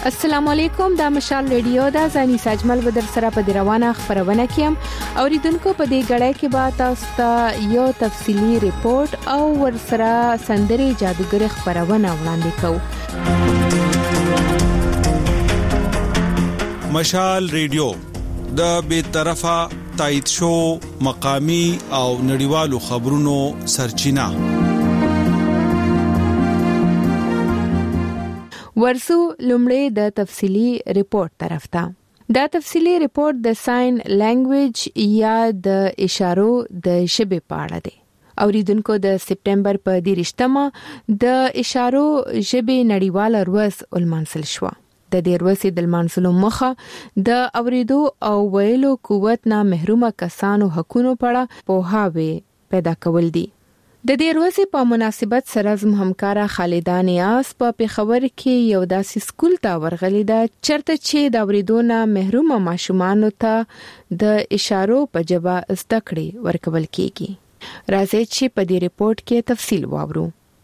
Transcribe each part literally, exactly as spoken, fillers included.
السلام علیکم، دا مشال ریډیو دا زنی ساجمل بدر سره په روانه خبرونه کیم اوریدونکو په دې غړای کې با تاسو ته یو تفصیلی ریپورت او ورسره سندري جادوګر خبرونه وړاندې کوو. مشال ریډیو د بې طرفه تایید شو مقامی او نړیوالو خبرونو سرچینه. ورسو لومړی د تفصیلی ریپورت طرف ته. دا تفصیلی ریپورت د ساين لینګویج یا د اشارو د ژبې په اړه دی. اوریدونکو د سپټمبر په دیرشتمه د اشارو ژبې نړیواله ورځ ولمانځل شو. د دې ورځې د لمانځلو مخه د اوریدو او ویلو قوت نه محرومه کسانو حقونو په اړه پوهاوی پیدا کول دي. د دې ورځې په مناسبت سره زم همکارا خالده نیاز په پیښور کې یو داسې سکول ته ورغلې ده چرته چې د اوریدونه محرومه ماشومان ته د اشارو په ژبه زده کړې ورکول کیږي. راځي چې په دې ریپورت کې تفصیل واورو.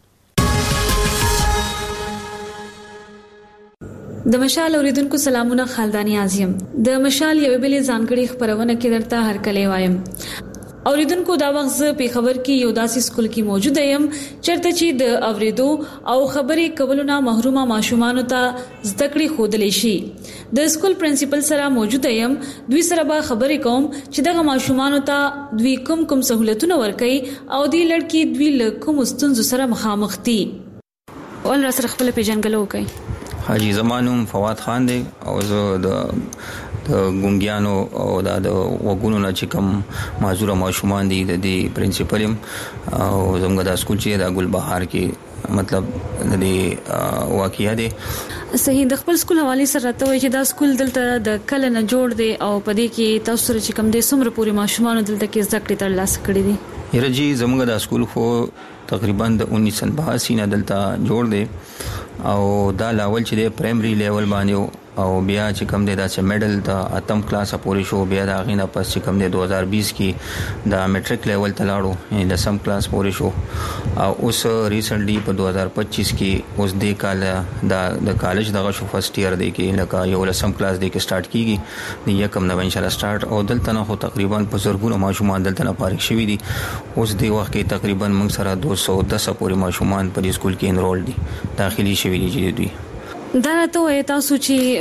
د مشال اوریدونکو سلامونه، خالده نیاز یم. د مشال یو بلې ځانګړي خبرونه کې درته هرکلی وایم. اوریدونکو دا وخت زه په خبر کې یو داسې سکول کې موجود یم چرته چې د اوریدو او خبرې کولو نه محرومه ماشومان ته زده کړې خودلې شي. د سکول پرنسپل سره موجود یم، دوی سره به خبرې کوم چې دغه ماشومان ته دوی کوم کوم سہولتونه ورکړي او دې لړکی دوی له کوم ستونزو سره مخامخ دي. ول را سره خپل پیژنګلو کوي. حاجی زمانوم فواد خان دی او زه د د ګونګیانو او د وګونو نه چې کوم معذور ماشومان دي د دې پرنسپل او زموږ د سکول چې د ګلبهار کې مطلب د دې واقعیا دي. صحیح. د خپل سکول حواله سره راته وایي چې دا سکول دلته د کله نه جوړ دی او په دې کې تاسو سره چې کوم د سمره پوری ماشومان دلته کې زده کړې ترلاسه کړې دي. یره جی زموږ د سکول خو تقریبا د انیس سو باسی نه دلته جوړ دی او دا لاول چې د پرایمري لیول باندې او بیا چې کوم دی دا چې میډل د اتم کلاس پورې شو، بیا دا غینه پس چې کوم دی دو هزار بیس کې د میټریک لیول ته لاړو یعنی د سم کلاس پورې شو او اوس ریسنټلی په دو هزار پچیس کې اوس د کال د د کالج دغه شو فرست ایئر دی کې لکه یو لسم کلاس دی کې سٹارټ کیږي د یکم نومبر ان شاء الله سٹارټ او دلته نه خو تقریبا په زرګونو ماشومان دلته نه فارغ شوي دي. اوس دی وخت کې تقریبا موږ سره دو سو دس پورې ماشومان په دې سکول کې انرول دي، داخلي شوي دي چې دوی. دا ته وایي تاسو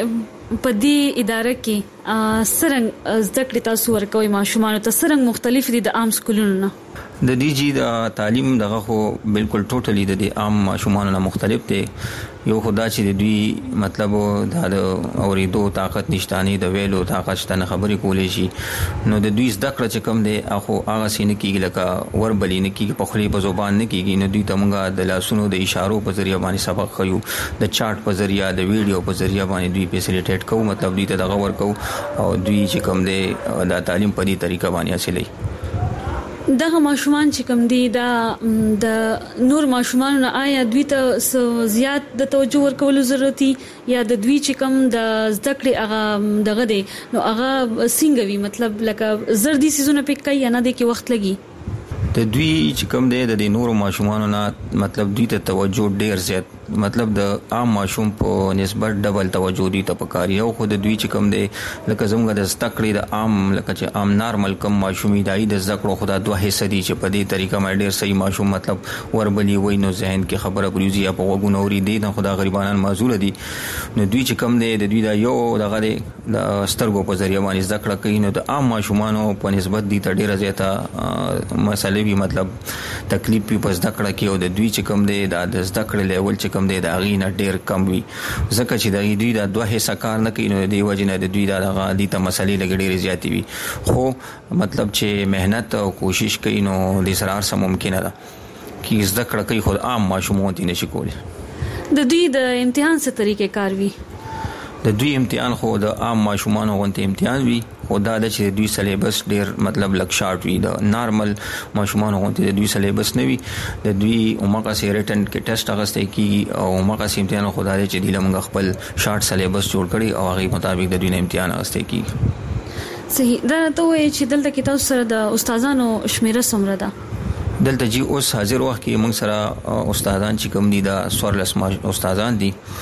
چې په دې اداره کې سرنګ زده کړې تاسو ورکوي ماشومان ته سرنګ مختلف دي د عام سکولونو نه؟ د دې جی د تعلیم دغه خو بالکل ټوټلی د عام ماشومان نه مختلف دي. یو خدا چې د دوی مطلب د اوریدو طاقت نشټانی د ویلو طاقت شته خبرې کولې شي نو د دوی زده کړه چې کم دی اخو هغه سینه کېږي لکه وربلی نه کېږي په خلی په زبان نه کېږي نو دوی ته مونږه د لاسونو د اشارو په ذریعہ باندې سبق خيو، د چارت په ذریعہ د ویډیو په ذریعہ باندې دوی فیسیلیټیټ کوو، مطلب دوی ته دغه ورکو او دوی چې کم دی د تعلیم په دې طریقه باندې حاصلې. دغه ماشومان چې کوم دي دا د نور ماشومان نه آیا دوی ته زیات د توجه ورکول ضرورتي یا د دوی چې کوم د زده کړې هغه دغه دی نو هغه څنګه وي، مطلب لکه زردي سيزونه پک کوي یا نه دي کې وخت لګي؟ د دوی چې کوم دی د نور ماشومان نه مطلب دوی ته توجه ډیر زیات مطلب د عام ماشوم په نسبت ډبل توجه دي ته پکاري او خو د دوی چې کوم دی لکه زموږ د زده کړې د عام لکه چې عام نارمل کم ماشومي دای د زده کړو خدا دوه حصہ دي چې په دې طریقه باندې ډیر صحیح ماشوم مطلب وربلی وای نو ذهن کې خبره بریوزي یا په وګونو اوري دي نه خدا غریبانان معذور دي نو دوی چې کوم دی د دوی دا یو دغه د سترګو په ذریعہ باندې زده کړه کوي نو د عام ماشومانو په نسبت دي ته ډیر زیاته مسلې وی مطلب تکلیف په زده کړه کې او د دوی چې کوم دی د زده کړې لیول چې کوم دی د اغینه ډیر کم وي ځکه چې د دوی د دوه حصہ کار نه کوي نو د وجنه د دوی د غالي ته مسلې لګړي زیاتی وي خو مطلب چې مهنت او کوشش کوي نو د سرار سم ممکن ده چې زده کړه کوي خو عام ماشومان دي نشي کولی. د دوی د امتحان څه طریقې کار وي؟ د دوی امتحان خو د عام ماشومان غونته امتحان وي خو دا د چې دوی سلیبس ډیر مطلب لک شارټ وي د نارمل ماشومان غونته د دوی سلیبس نه وي د دوی عمره سي ریټن کې ټیسټ اغسته کی او عمره سي امتحان خو دا چې دی لمغه خپل شارټ سلیبس جوړ کړي او هغه مطابق د دوی امتحان اغسته کی. صحیح. دا ته وایي چې دلته کې تاسو سره د استادانو شمیره څومره ده؟ دلته جی اوس حاضر وخت کې موږ سره استادان چې کوم دي دا سوارلس استادان دي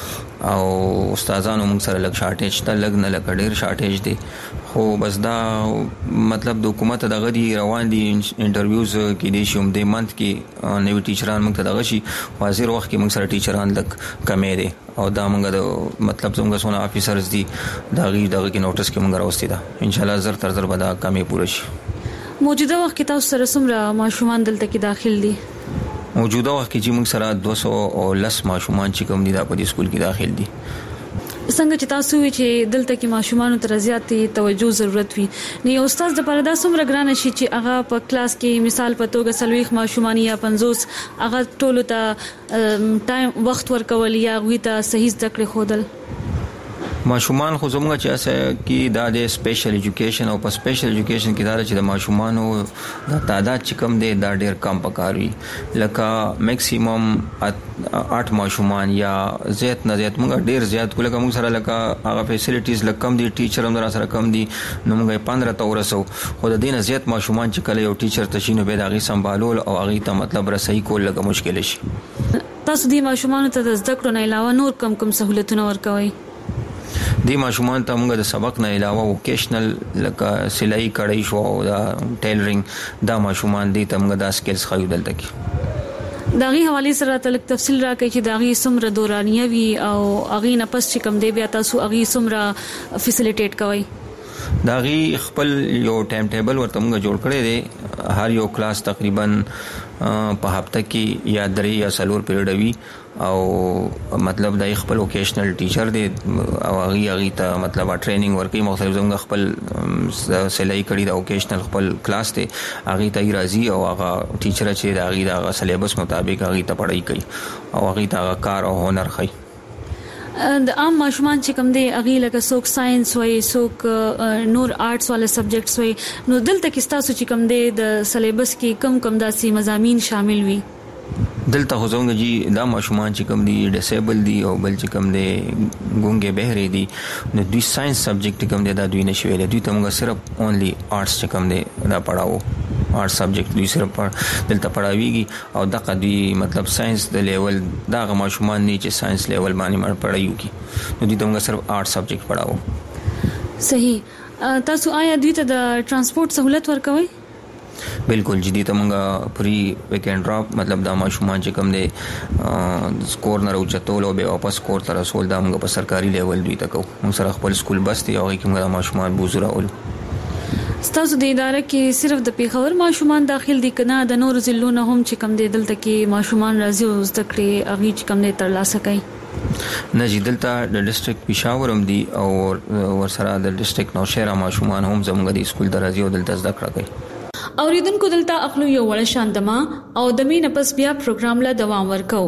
او استادانو موږ سره لږ شارټیج ته لږ نه لږ ډیر شارټیج دی خو بس دا مطلب د حکومت دغه دی روان دي انټرویوز کې دي شوم د منت کې نوی ټیچران موږ ته دغه شي حاضر وخت کې موږ سره ټیچران لږ کمې دي او دا موږ د مطلب څنګه سونه افیسرز دي دغه دغه کې نوټس کې موږ راوستي دا ان شاء الله زر تر زر به دا کمې پوره شي. موجوده وخت کې تاسو سره څومره ماشومان دلته کې داخل دي؟ موجوده وخت کې چې موږ سره دوه سوه او لس ماشومان چې کوم دي دا په دې سکول کې داخل دي. څنګه چې تاسو وی چې دلته کې ماشومان ته زیاتې توجه ضرورت وي نو یو استاد د پاره دا څومره ګران شي چې هغه په کلاس کې مثال په توګه سلويخ ماشومان یا پنځوس هغه ټول ته ټایم وخت ورکول یا غوي ته صحیح زده کړې خودل. ماشومان خو زموږ چې اسه کې دا د سپیشل ایجوکیشن او په سپیشل ایجوکیشن کې دا چې د ماشومانو د تعداد چې کم دی دا ډیر کم پکاري لکه میکسیمم اټ ماشومان یا زیات نه زیات موږ ډیر زیات کوله کوم سره لکه هغه فیسیلیټیز لکم دي ټیچر هم سره کم دي نو موږ پندرہ تورسو خو د دین زیات ماشومان چې کله یو ټیچر تشینو به داغي سمبالول او هغه ته مطلب رسۍ کول لګه مشکل شي. تاسو د ماشومان ته د زده کړو نه علاوه نور کم کم سہولتونه ورکوي؟ دی ماشومان ته موږ د سبق نه علاوه ووکیشنل لکه سلای کړای شو او دا ټیلرینګ دا ماشومان دي ته موږ دا سکلز خو دلته کې داغي حواله سره تلک تفصیل راکړي چې داغي سمره دورانیه وی او اغي نه پس چې کم دی بیا تاسو اغي سمره فیسیلیټیټ کوي. داغي خپل یو ټایم ټیبل ورته موږ جوړ کړی دی هر یو کلاس تقریبا په هفته کې یا درې یا څلور پیریډ وي او مطلب د خپل وکیشنل ټیچر دی او هغه هغه ته مطلب ټریننګ ورکړي مختلف زموږ خپل سلای کړي د وکیشنل خپل کلاس دی هغه ته راځي او هغه ټیچر چې د هغه د سلیبس مطابق هغه ته پڑھائی کوي او هغه ته کار او هنر کوي. د عام ماشومان چې کوم دی اغي لکه څوک ساينس وای څوک نور آرټس والا سبجیکټس وای نو دلته کې تاسو چې کوم دی د سلیبس کې کم کم داسي مضامین شامل وي؟ دلته خو زموږ جی دا ماشومان چې کوم دي ډیسیبل دي او بل چې کوم دي ګونګې بهري دي نو دوی ساينس سبجیکټ کوم دي دا دوی نشي ویل دوی ته موږ صرف اونلی آرټس چې کوم دي دا پڑھاو آرټس سبجیکټ دوی صرف دلته پڑھاويږي او دغه دوی مطلب ساينس د لیول دا ماشومان نه چې ساينس لیول باندې مړ پڑھایو کی نو دوی ته موږ صرف آرټس سبجیکټ پڑھاو. صحیح. تاسو آیا دوی ته د ترانسپورت سہولت ورکوي؟ بالکل جدي ته مونږه پری ویکند ډراپ مطلب دا ماشومان چې کوم دي سکور نه راوچتول او به واپس کور ته رسول دا مونږه په سرکاري لیول دوی ته کو موږ سره خپل سکول بس دی او کومه ماشومان بوزره اول. ستاسو د اداره کې صرف د پیښور ماشومان داخل دي کنه د نور ضلعو نه هم چې کوم دي دلته کې ماشومان راځي او زده کړې اغي چې کوم دي ترلاسه کوي؟ نه جی دلته د ډیسټریکټ پېښور هم دي او ورسره د ډیسټریکټ نوشهره ماشومان هم زموږ د سکول درځي او دلته زده کړه کوي. اوریدونکو دلته خپل یو وړ شاندما او د مين پس بیا پروګرام لا دوام ورکو.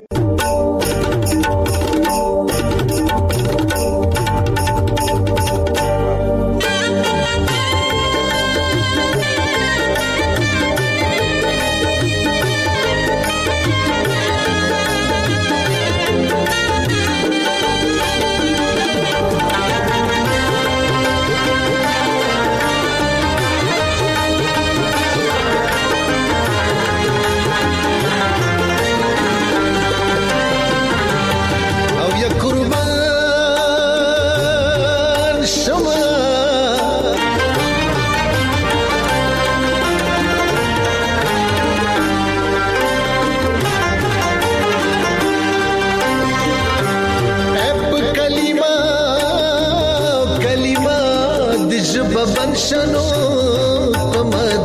شنو پمد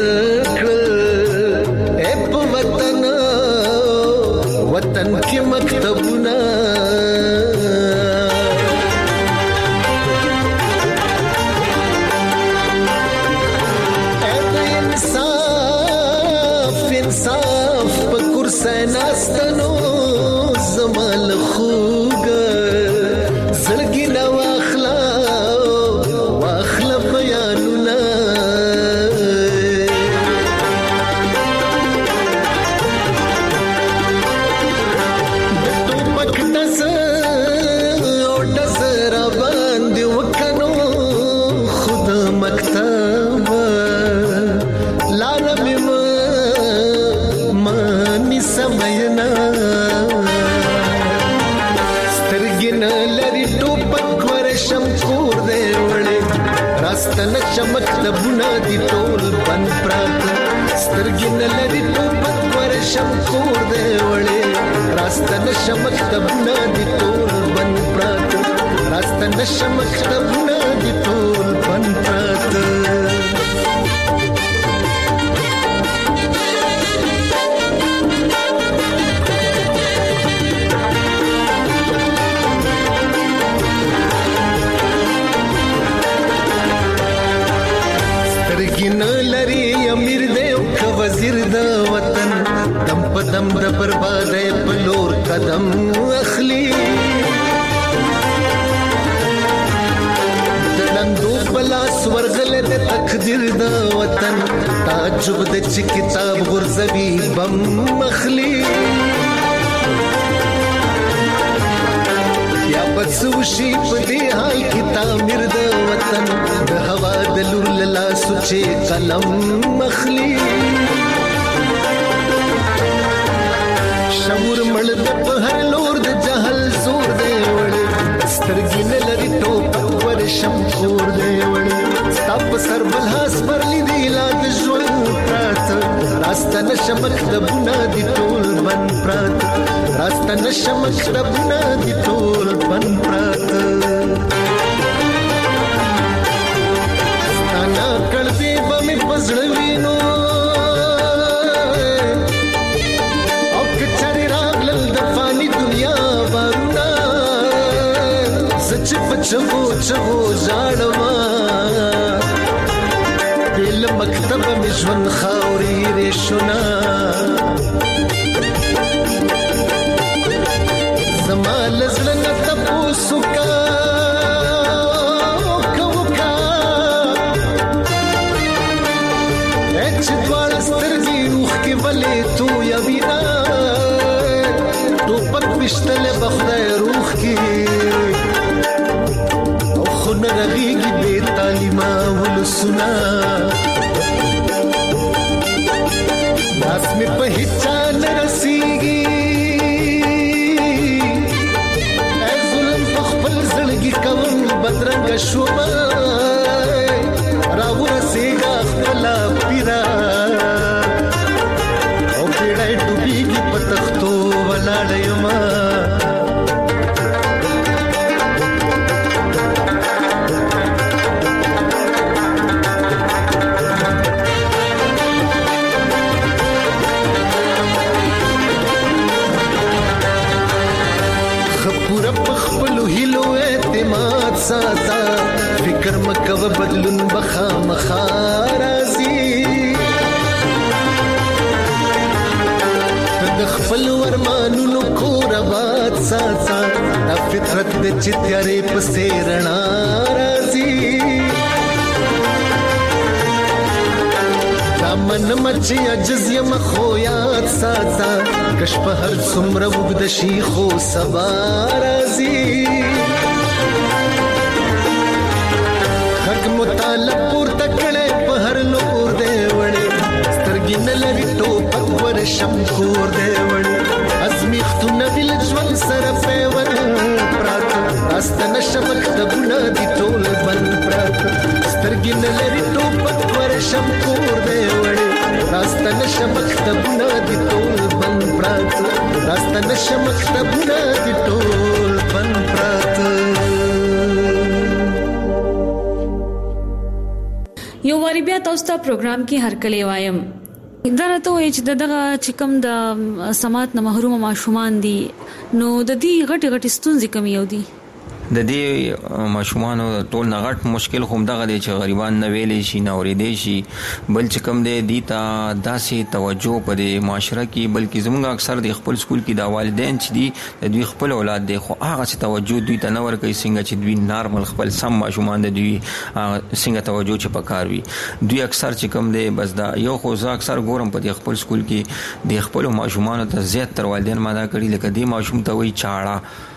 برکل اپ وطن وطن کی مکتبنا انصاف انصاف پکر سیناستنو زمال خوګ زړګي نو समयना راستنه چمکتبونه دي ټول بند پراته سترګې نه لري ټوپک ورشم کور دی وړې راستنه چمکتبونه دي ټول بند پراته راستنه چمکتبونه دي ټول بند پراته امیر دی او که وزیر د وطن دم په دم د بربادۍ په لور قدم اخلي د لندو بلاس ورغله د تقدیر د وطن تعجب د چې کتاب غرزوي بم اخلي یا بسوشي په دې حال کې تعمیر د وطن د هوا د لور لا سوچې قلم مخلي شمور مړ د په هر لور د جهل زور دی وړي سترګې نه لري ټوپک ورشم کور دی وړي ستا په سر بل هاس پرلی دی لا د ژوند پراته راستنه چمکتبونه دي ټول بند پراته راستنه چمکتبونه دي ټول بند پراته کړدی به مې پزړوینو او کچري راغلل د فانی دنیا ورنا سچ پچو چو ځاړما دل مکتب مې ژوند خاوري رښنا زمال زړه تاسو کا تو یا وینا ټوپک پښتل بخدای روح کی او خن رغیږي بے تعلیمه ولسنا لاس می په هیڅ نه رسیږي ای ظلم په خپل زړګي کوم بدرنګ شوما راو رسیږي خپل پیرا ډوبېږي په تختو ولاړ یما خپوره په خپلو هیلو اعتماد ساته فکر مکوه بدلون بخامخا راځي خپل ورمانونو کور آباد ساته دا فطرت د چتیارې په سیرنا راځي دا من مچ عجز یم خو یاد ساته کش په هر څومره وګد شي خو سبا راځي حق مطالب پورته کړي په هر لور دی وړي سترګې نه لري ټوپک ورشم کور دی وړي ازمیختونه دي له ژوند سره پیور پراته راستنه چمکتبونه دي ټول بند پراته سترګې نه لري ټوپک ورشم کور دی وړي راستنه چمکتبونه دي ټول بند پراته راستنه چمکتبونه دي ټول بند پراته. یو واری بیا تاسو ته پروګرام کې هرکلی وایم دا راته وایي چې دغه چې کوم د سماعت نه محروم ماشومان دي نو د دې غټ غټ ستونزې کوم یو دي د دې ماشومان ټول نه غټ مشکل هم دغه دی چې غریبان نه ویلې شي نه اورېدې شي بل چې کوم دی دی ته داسې توجه په دې معاشره کې بلکې زموږ اکثر د خپل سکول کې د والدین چې دي د دوی خپل اولاد دی خو هغه څه توجه دوی ته نه ورکوي څنګه چې دوی نارمل خپل سم ماشومان د دوی څنګه توجه چې پکار وي دوی اکثر چې کوم دی بس دا یو خو زه اکثر ګورم په دې خپل سکول کې د خپل ماشومان ته زیات تر والدین ماده کړي لکه دې ماشوم ته وایي چاړه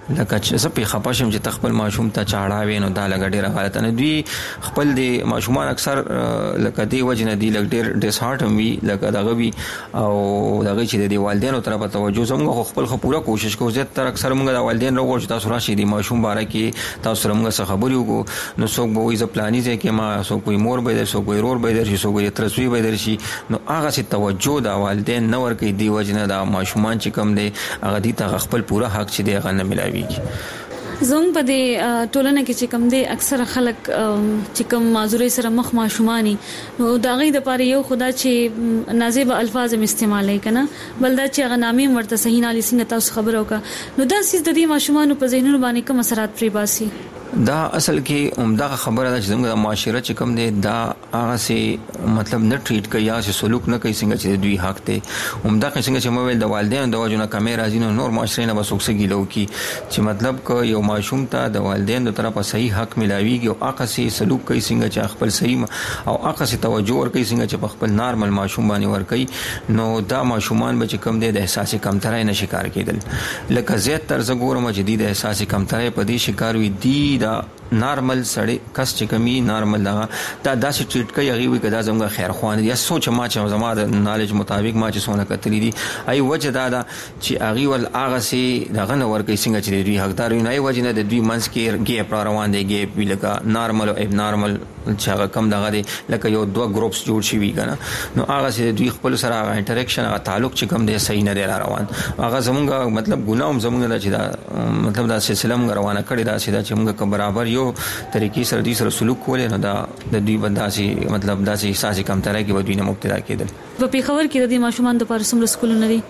لکه چې سپې خپاشم چې تخپل ماشوم ته چاړاوي نو دا لګ ډیر غلطه نه دوی خپل د ماشومان اکثر لکه دی وجنه دی لګ ډیر ډیس هارټ هم وی لکه دغه وی او دغه چې د والدینو طرف ته توجه زموږ خپل خو پوره کوشش کوو زه تر اکثر موږ د والدین راغور چې تاسو راشي د ماشوم باره کې تاسو سره موږ څه خبرې وکړو نو څوک به وي ز پلاني ځای کې ما څوک وي مور به در څوک وي رور به در شي څوک وي ترسوي به در شي نو هغه څه توجه د والدین نه ورکوي دی وجنه د ماشومان چې کم دی هغه دي ته خپل پوره حق چې دی هغه نه ملاويږي زموږ په دې ټولنه کې چې کم دي اکثر خلک چې کم معذوري سره مخ ماشومانی نو دا غي د پاره یو خدا چې نازیب الفاظ استعمالای کنه بل دا چې غنامي مرته صحیح نه لسنګ تاسو خبرو کا نو دا سیس د دې ماشومان په ذهنونو باندې کوم اثرات پری باسي دا اصل کې عمده خبره ده چې زموږ معاشره چې کوم دی دا هغه سي مطلب نه ټریټ کوي یا سلوک نه کوي څنګه چې دوی حق ته عمده څنګه چې موبایل د والدین د وجو نه کیمرا ځینو نور معاشره نه وسوک سګي لو کی چې مطلب کو یو ماشوم ته د والدین د طرفه صحیح حق ملاويږي او هغه سي سلوک کوي څنګه چې خپل صحیح او هغه سي توجه ور کوي څنګه چې خپل نارمل ماشوم باندې ور کوي نو دا ماشومان به چې کم دی د احساس کمترای نه شکار کېدل لکه زیات تر زګورم چې دی د احساس کمترای په دې شکار وي دی دا نارمل سړی کس چې کمی نارمل دا دا داسې ټریټ کوي هغه وي کدا زموږ خیر خوان یا سوچ ما چې زما د نالج مطابق ما چې سونه کتلی دي ای وجه دا دا چې هغه ول هغه سي دغه نور کوي څنګه چې دوی حقدار نه ای وجه نه د دوی منس کې ګیپ را روان دي ګیپ وی لکه نارمل او اب نارمل چې هغه کم دغه دي لکه یو دوه ګروپس جوړ شي وی کنه نو هغه سي دوی خپل سره هغه انټریکشن هغه تعلق چې کم دی صحیح نه دی روان هغه زموږ مطلب ګناوم زموږ چې دا مطلب دا سلسله موږ روانه کړی دا چې دا چې موږ برابر یو طریقې سره دې سره سلوک کولې نو دا د دې بنداسي مطلب داسې احساس کمترای کې ودی نه مبتلا کېدل په پیښور کې د دې ماشومان د پاره سمره سکولونه دي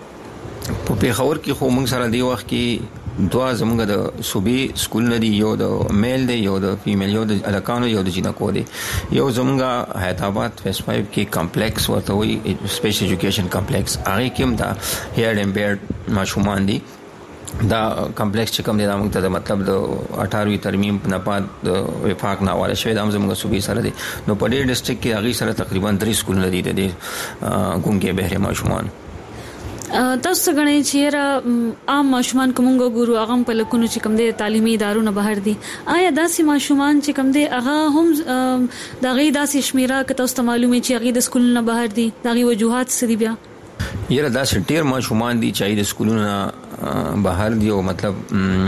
په پیښور کې خو موږ سره دی وخت کې دوا زموږ د صوبې سکولونه دي یو د میل دی یو د فیمیل یو د الکانو یو د جنکو دی یو زموږ حیدرآباد فیس فایو کې کمپلیکس ورته وي سپیشل ایجوکیشن کمپلیکس هغه کې هم دا هیر اینڈ بیرډ ماشومان دي دا کمپلیکس چې کوم دی دا موږ ته د مطلب د اٹھارہویں ترمیم نه پات د وفاق نه حواله شوی د زموږ صوبې سره دی نو په دې ډسټریکټ کې هغه سره تقریبا درې سکولونه دي د ګونګې بهره ماشومان تاسو غنئ چې را عام ماشومان کومګو ګورو هغه په لکونو چې کوم دي تعلیمي ادارو نه بهر دي آیا داسې ماشومان چې کوم دي هغه هم د غي داسې شمیره که تاسو ته معلومه چې هغه د سکول نه بهر دي دغه وجوهات څه دي بیا یره دا ډېر ماشومان دي چې د سکولونو بهر دی او مطلب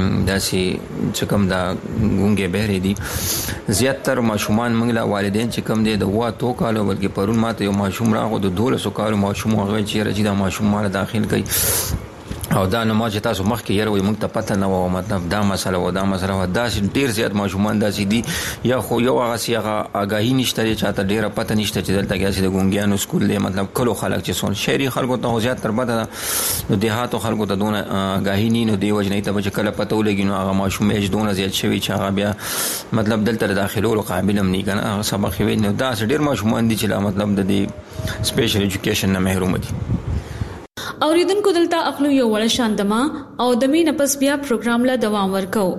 داسې چې کوم دا ګونګې بهر دي زیاتره ماشومان موږ له والدین چې کوم دي د واټو کالو بلکې پرون ماته یو ماشوم راغو د دولسو کالو ماشوم هغه چې راځي دا ماشوم مال داخل کوي او دا نو ما چې تاسو مخکې یره وي موږ ته پته نه و مطلب دا مسله و دا مسله و دا ډیر زیات ماشومان داسې دي یا خو یو هغه سی هغه آگاهی نشته چې تا ډیره پته نشته چې دلته کې د ګونګیانو سکول دی مطلب کلو خلک چې سون شهري خلکو ته زیات تر بده نو دیهاتو خلکو ته دونه آگاهی نه نو دی وجه نه ته چې کله پته ولګي نو هغه ماشوم یې دونه زیات شوی چې هغه بیا مطلب دلته داخلو قابل هم نه کنه هغه سبق وی نو دا ډیر ماشومان دي چې مطلب د دې سپیشل ایجوکیشن نه محروم دي اوریدونکو دلته خپل یو وړ شاندما او د مين پس بیا پروګرام لا دوام ورکو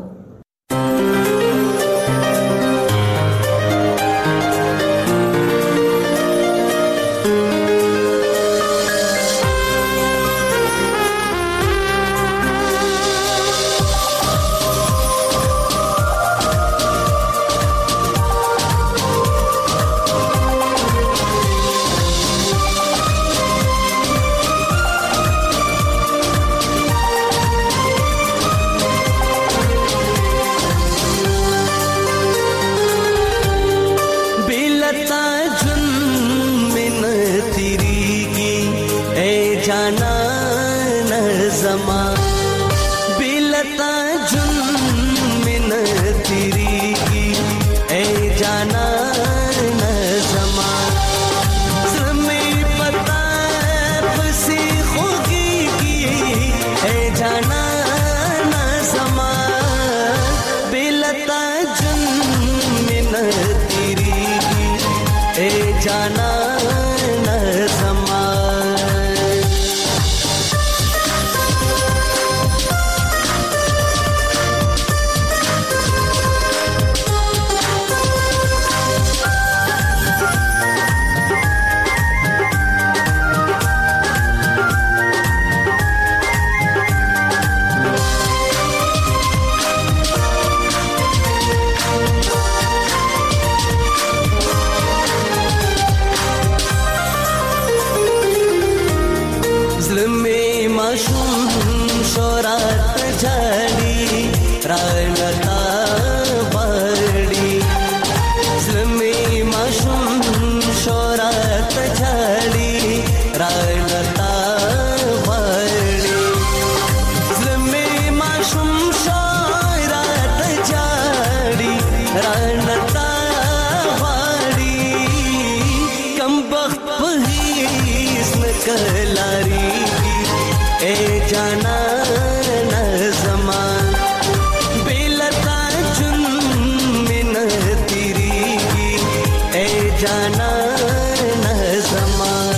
जाना न ज़मान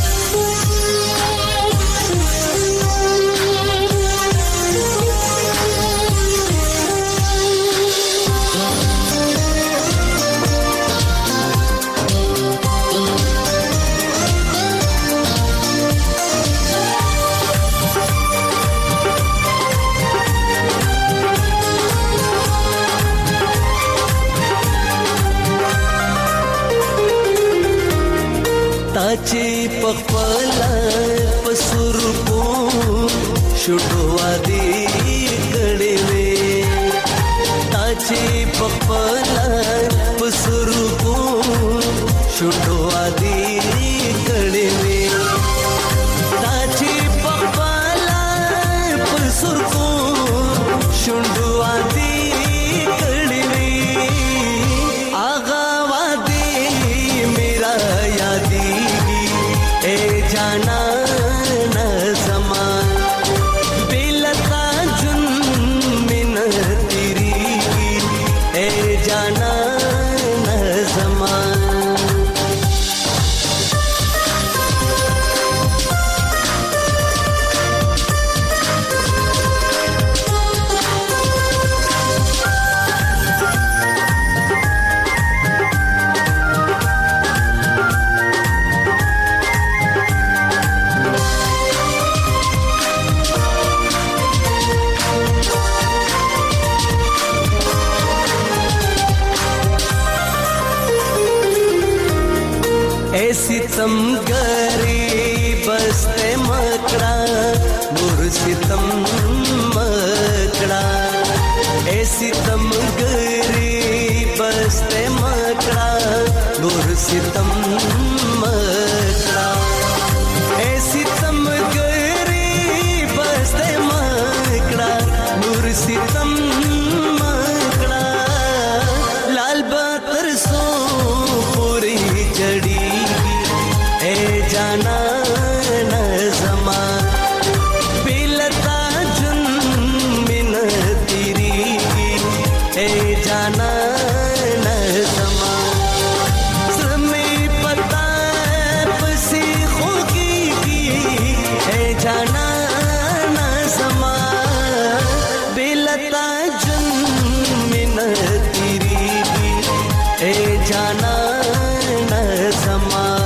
ताचे पखवाला पसुर को शुडवा दे गड़े वे ताचे पखवाला पसुर को शुडवा दे गड़े वे ताचे पखवाला पसुर को शुडवा दे गड़े वे आगा वादे मेरा यादी ए जाना न ज़मान बेलता जुन मिन तेरी ए जाना न ज़मान सितम करे बस्ते मकड़ा नूर सितम मकड़ा ए सितम करे बस्ते मकड़ा नूर सितम मकड़ा ए सितम करे बस्ते मकड़ा नूर सितम मकड़ा लाल बातर सो पूरी जड़ी ए जाना न ज़मान बेलता जुन मिन तेरी ए जाना न ज़मान समय पता पसी होगी की ए जाना न ज़मान बेलता जुन मिन तेरी ए जाना न ज़मान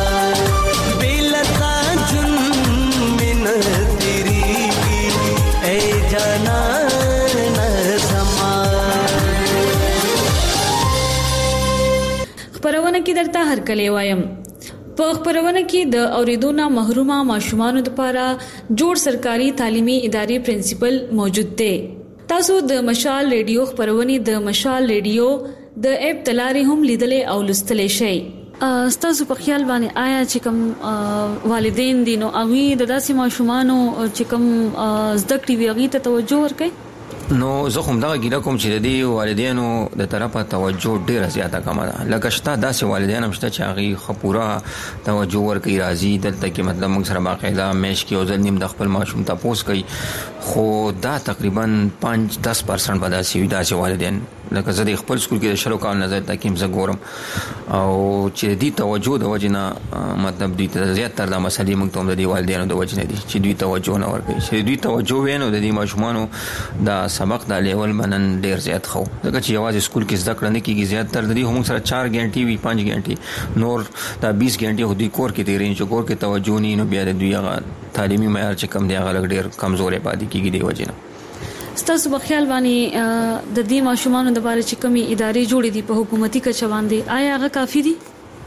خبرونه کې درته هر کله وایم په خبرونه کې د اوریدونکو محرومه ماشومان لپاره جوړ سرکاري تعلیمي ادارې پرنسپل موجود دی تاسو د مشال ریډیو خبرونه د مشال ریډیو د اپ تلاري هم لیدلې او لستلې شي تاسو په خیال باندې آیا چې کوم والدین دي نو اوی د داسې ماشومانو چې کوم زده کړې ویغي ته توجه ورکړي نو زه هم دا ګیله کوم چې د دې والدینو د طرفه توجه ډیره زیاته کمه ده لکه شته داسې والدین هم شته چې هغه خپوره توجه ورکوي راځي دلته کې مطلب موږ سره باقاعده میش کې او ځل نیم د خپل ماشوم تاسو کوي خو دا تقریبا پنځه دس پرسنټ به داسې وي داسې والدین لکه زه د خپل سکول کې د شلو کال نظر تکیم زه ګورم او چې دې توجه د وجنه مطلب دوی ته زیات تر د مسلې موږ ته د دې والدینو د وجنه دي چې دوی توجه نه ورکوي چې دوی توجه وینو د دې ماشومانو د سبق د لیول منن ډیر زیات خو دغه چې یوازې سکول کې زده کړه نه کیږي زیات تر د دې هم سره چار غنټې وي پنځه غنټې نور دا بیس غنټې هدي کور کې تیرې چې کور کې توجه نه نو بیا د دوی هغه تعلیمي معیار چې کم دی هغه ډیر کمزورې پاتې کیږي دی وجنه ستاسو په خیال باندې د دې ماشومانو د باره چې کومي ادارې جوړې دي په حکومتي کچه باندې آیا هغه کافي دي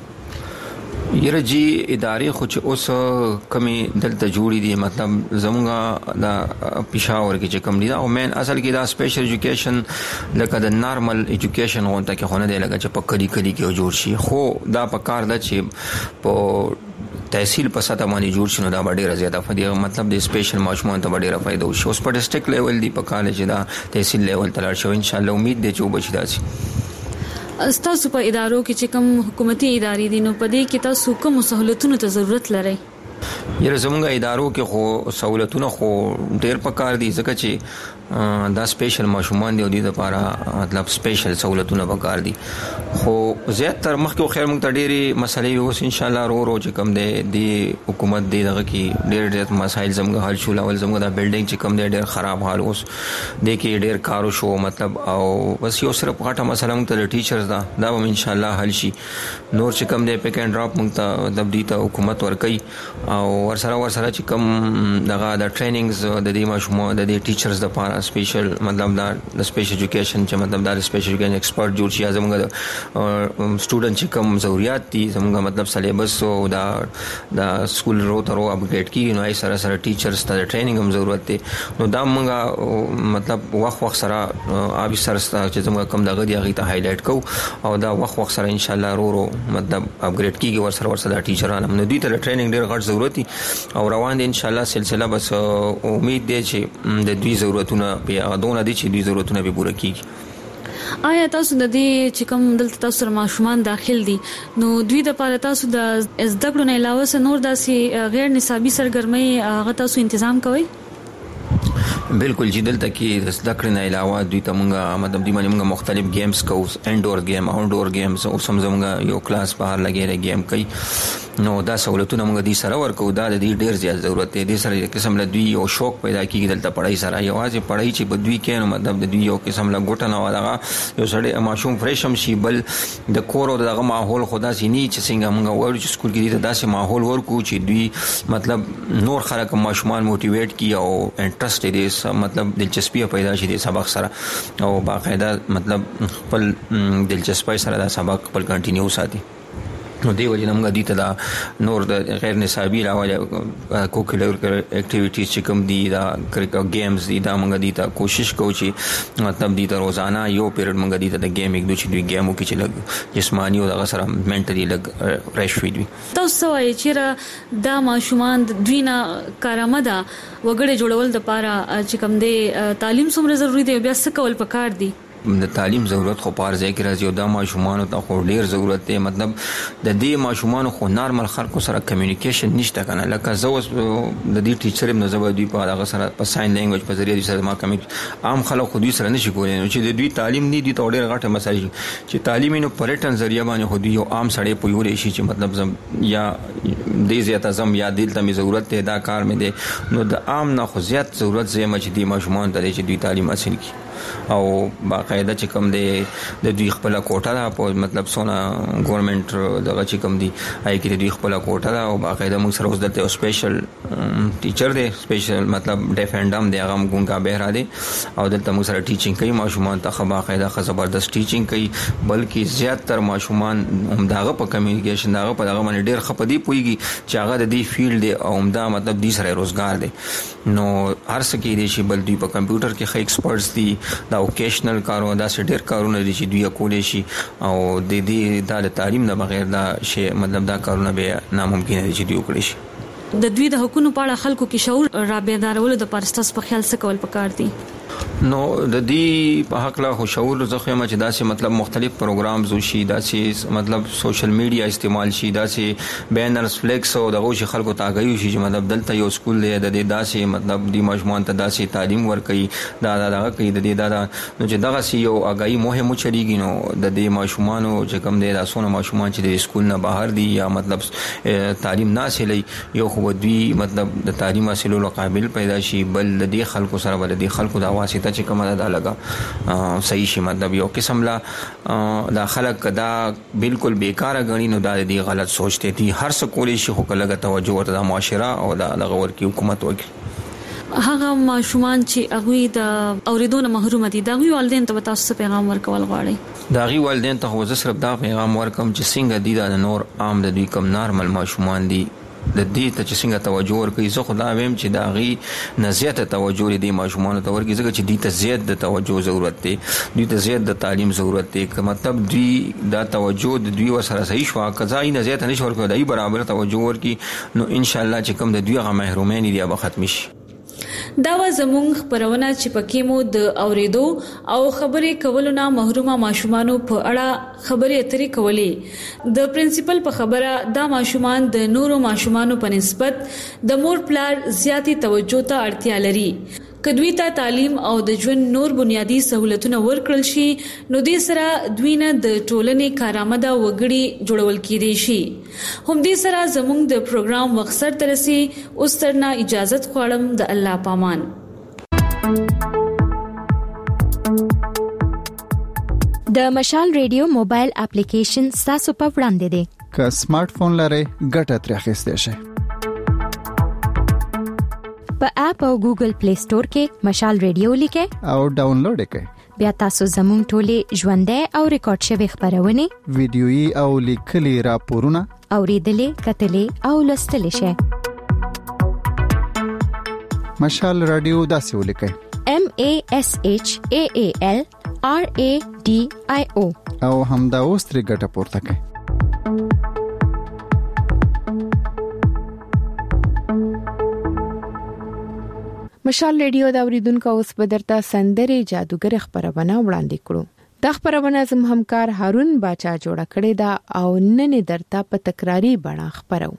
یره جی ادارې خو چې اوس کمی دلته جوړې دي مطلب زموږه د پېښور کې چې کم دي او مین اصل کې دا سپیشل ایجوکیشن لکه د نارمل ایجوکیشن غونډه کې خونه دی لکه چې په کلی کلی کې جوړ شي خو دا په کار ده چې په تحصیل په سطح باندې جوړ شنو دا ډیره زیاته فائدہ مطلب د سپیشل ماشومان ته ډیره فائدہ وشي اوس په ډیسټریکټ لیول دی په کالج دا تحصیل لیول تلل شو ان شاء الله امید دی چې وبشي داسي تاسو په ادارو کې چې کوم حکومتي ادارې دي نو په دې کې تاسو کوم سہولتونو ته ضرورت لرئ یره زموږه ادارو کې خو سہولتونه خو ډیر پکار دي ځکه چې دا سپیشل ماشومان دی او د لپاره مطلب سپیشل سہولتونه وکړ دي خو زیات تر مخکې خیر موږ ته ډېری مسلې اوس ان شاء الله رو رو چې کوم دی د حکومت دی دغه کې ډېر ډېر مسایل زموږ حل شو اول زموږ د بلډینګ چې کوم دی ډېر خراب حال اوس د کې ډېر کارو شو مطلب او بس یو صرف غټه مسله موږ ته ټیچرز دا دا هم ان شاء الله حل شي نور چې کوم دی پک اینڈ ډراپ موږ ته د دې ته حکومت ورکړي او ورسره ورسره چې کوم دغه د ټریننګز د دې ماشومان د دې ټیچرز د لپاره سپیشل مطلب دا د سپیشل ایجوکیشن چې مطلب دا سپیشل ایجوکیشن ایکسپرت جوړ شي زموږ د سټوډنټ چې کوم ضرورت دي زموږ مطلب سلیبس او دا د سکول رو تر اپډیټ کیږي نو ای سره سره ټیچرز ته ټریننګ هم ضرورت دي نو دا موږ مطلب وخت وخت سره اوبي سره چې زموږ کوم دغه دی هغه ته هایلایټ کو او دا وخت وخت سره ان شاء الله رو رو مطلب اپډیټ کیږي ور سره ور سره ټیچرانو نو دوی ته ټریننګ ډیر غټ ضرورت دي او روان دي ان شاء الله سلسله بس امید دی چې د دوی ضرورتونه په دونه دي چې دوی ضرورتونه به پوره کیږي آیا تاسو د دې چې کوم دلته تاسو ماشومان داخل دي نو دوی د پاره تاسو د زده کړو نه علاوه نور داسې غیر نصابي سرګرمۍ هغه تاسو تنظیم کوئ بالکل چې دلته کې زده کړې نه علاوه دوی ته موږ مطلب دوی باندې موږ مختلف گیمز کوو انډور گیم آوټډور گیمز او سم زموږ یو کلاس بهر لګیږي گیم کوي نو دا سہولتونه موږ دي سره ورکو دا د دې ډیر زیات ضرورت دی د سره قسم له دوی یو شوق پیدا کیږي دلته پړای سره یوازې پړای چې بدوي کې نو مطلب د دوی یو قسم له ګټه نه ولغه یو سړی ماشوم فرش هم شي بل د کور او دغه ماحول خدا سيني چې څنګه موږ وایو چې سکول کې د داسې ماحول ورکو چې دوی مطلب نور خلک ماشومان موټیویټ کی او انټرست دي مطلب دلچسپي پیدا شي د سبق سره او باقاعده مطلب خپل دلچسپي سره دا سبق خپل کنټینیو ساتي نو دی وجه موږ دي ته دا نور د غیر نصابي علاوه کوکولر اکټیویټیز چې کوم دي دا کرکټ گیمز دي دا موږ دي ته کوشش کوو چې مطلب دي ته روزانه یو پیریډ موږ دي ته د گیمینګ دوی چې دوی گیمو کې چې لګ جسمانی او دغه سره منټلی لګ ریش وي تاسو وايي چې دا ماشومان دوی نه کارآمده وګړي جوړول د پاره چې کوم دي تعلیم څومره ضروری دی بیا څه کول پکار دي د تعلیم ضرورت خو پار ځای کې راځي او د ماشومان ته خو ډیر ضرورت دی مطلب د دې ماشومان خو نارمل خلکو سره کمیونیکیشن نشته کنه لکه زه اوس د دې ټیچر هم نظر دوی په هغه سره په ساين لینګویج په ذریعہ سره ما کوم عام خلک خو دوی سره نشي کولای نو چې د دوی تعلیم نه دي ته ډیر غټه مسایل چې تعلیم نو پرټن ذریعہ باندې خو دوی یو عام سړی په یو شي چې مطلب زم یا دې زیات زم یا دلته می ضرورت دی دا کار مې دی نو د عام نه خو زیات ضرورت زما چې دی ماشومان ته چې دوی تعلیم حاصل کړي او باقاعده چې کوم دی د دوی خپل کوټه ده په مطلب سونه ګورنمنت دغه چې کوم دی آی کې د دوی خپل کوټه ده او باقاعده موږ سره اوس دلته سپیشل ټیچر دی سپیشل مطلب ډیفندم دی هغه ګونګا بهرا دی او دلته موږ سره ټیچینګ کوي ماشومان ته خو باقاعده خو زبردست ټیچینګ کوي بلکې زیات تر ماشومان هم دغه په کمیونیکیشن دغه په دغه باندې ډیر خپدي پويږي چې هغه د دې فیلډ دی او هم دا مطلب دې سره روزګار دی نو هر څه کې دي چې بل دوی په کمپیوټر کې ښه ایکسپرټس دي دا وکیشنل کارونه دا ډېر کارونه دي چې دوی کولای شي او د دې د تعلیم نه بغیر دا شی مطلب دا کارونه به ناممکن دي چې دوی وکړي شي د دوی د حقوقو په اړه خلکو کې شعور را بیدارولو د پرستاس په خیال څه کول پکار دي نو د دې په حق لا خوشاور زخه ما چې داسې مطلب مختلف پروګرامز وشي داسې مطلب سوشل میډیا استعمال شي داسې بینرز فلیکس او دغه شي خلکو تاګیو شي چې مطلب دلته یو سکول دی د دې داسې مطلب دی ماشومان ته داسې تعلیم ورکړي دا دا دغه کوي د دې دا نو چې دغه سی یو اگایي مهم چلیږي نو د دې ماشومانو چې کوم دی تاسو ماشومان چې د سکول نه بهر دي یا مطلب تعلیم نه حاصلې یو خو دوی مطلب د تعلیم حاصلولو قابل پیدا شي بل د دې خلکو سره بل د خلکو د واسطه چې کومه ده لګا صحیح شي مطلب یو قسم لا دا خلک دا بالکل بیکاره غنی نو دا دی غلط سوچته دي هر څه کولی شي خو لګا توجه ورته معاشره او دا لغور کی حکومت وکړي هغه ماشومان چې هغه د اوریدونه محروم دي دا غوي والدین ته تاسو پیغام ورکول غواړي دا غوي والدین ته خو صرف دا پیغام ورکم چې څنګه دي دا نور عام د دوی کم نارمل ماشومان دي د دې ته چې څنګه توجه ورکړي زه خدا ویم چې دا غي نزيات توجه لري د ماشومان ته ورګي ځکه چې دې ته زیات د توجه ضرورت دی دې ته زیات د تعلیم ضرورت دی که مطلب دوی دا توجه د دوی سره صحیح شو قضایي نزيات نشي ورکړي دای برابر توجه ورکړي نو ان شاء الله چې کوم د دوی غو محرومین دي به ختم شي دا و زمونږ خبرونه چې پکې مو د اوریدو او خبرې کولو نه محرومه ماشومانو په اړه خبرې اترې کولې د پرنسپل په خبره دا ماشومان د نورو ماشومانو په نسبت د مور پلار زیاتی توجه ته اړتیا لري کدوی ته تعلیم او د ژوند نور بنیادی سہولتونه ورکړل شي نو د سره دوی نه د ټولنې کارآمده وګړي جوړول کېدي شي. هم دې سره زموږ د پروګرام وخت سر ترسي اوس ترنا اجازت غواړم د الله پامان. د مشال ریډیو موبایل اپلیکیشن تاسو په وړاندې دی. که سمارټ فون لرئ ګټه ترې اخیستئ شئ. په اپ او ګوګل پلی سٹور کې مشال ریډیو لیکئ او ډاونلوډ کړئ. بیا تاسو زموږ ټولې ژوندۍ او ریکارډ شوی خبرونه ویډیويي او لیکلي راپورونه اوریدلې کتلې او لوستلې شئ. مشال رادیو داسې ولیکئ: M A S H A A L R A D I O او همدا اوس ترې ګټه پورته کړئ. مشال ریډیو دا اوریدونکو اوس به درته سندري جادوګر خبرونه وړاندې کړو. دا خبرونه زم همکار هارون باچا جوړه کړې ده او نن درته په تکراری بڼه خبرو.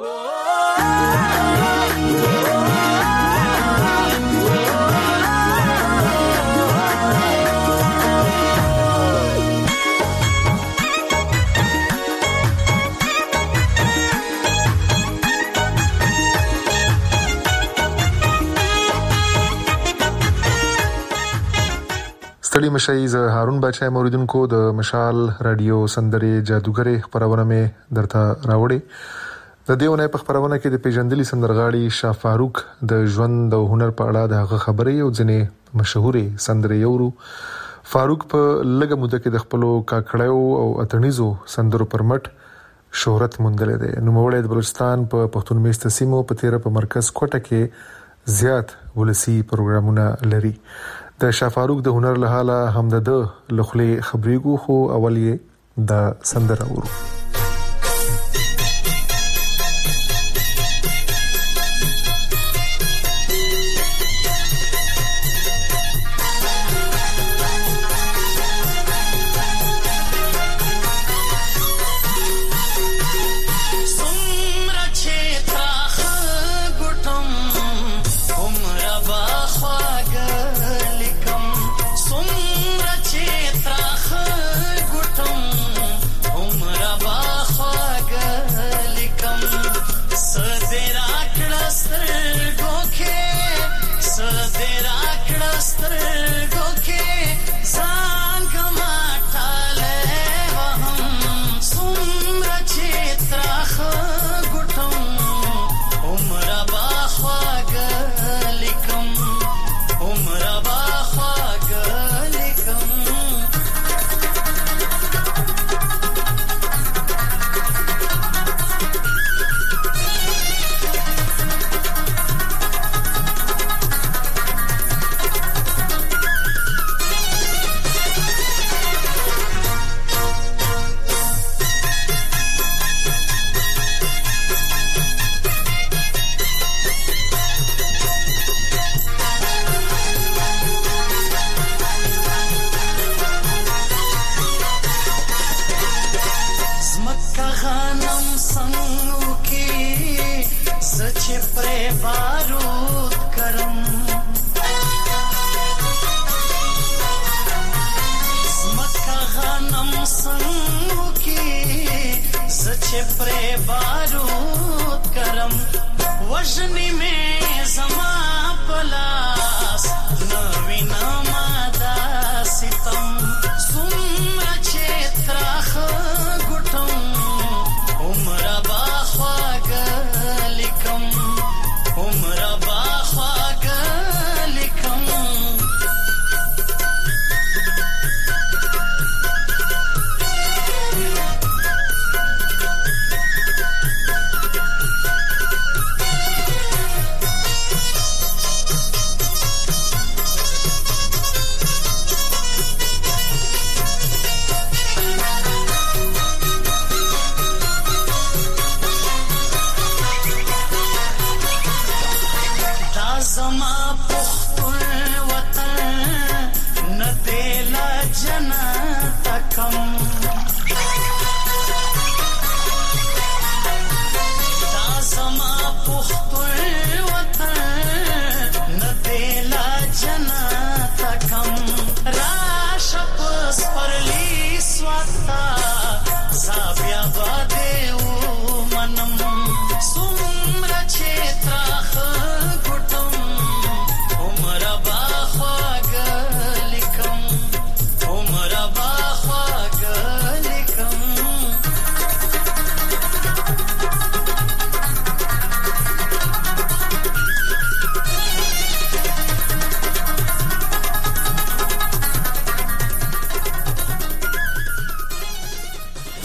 ستړي مشي زه هارون بچای موریدونکو د مشال رادیو سندري جادوګر خبرونه مې درته راوړي. د دیونه په خبرونه کې د پیژندلي سندرغاړي شاه فاروق د ژوند او هنر په اړه د هغه خبرې او ځنې مشهوري سندري یورو. فاروق په لږه موده کې د خپل کاکړیو او اتنیزو سندرو پر مټ شهرت موندلې ده. نو موړې د بلوچستان په پښتون میشته سیمو په تیر په مرکز کوټه کې زیات ولسی پروګرامونه لري. د شاه فاروق د هنر له حاله هم د لخلي خبريګو خو اولیه د سندره ورو.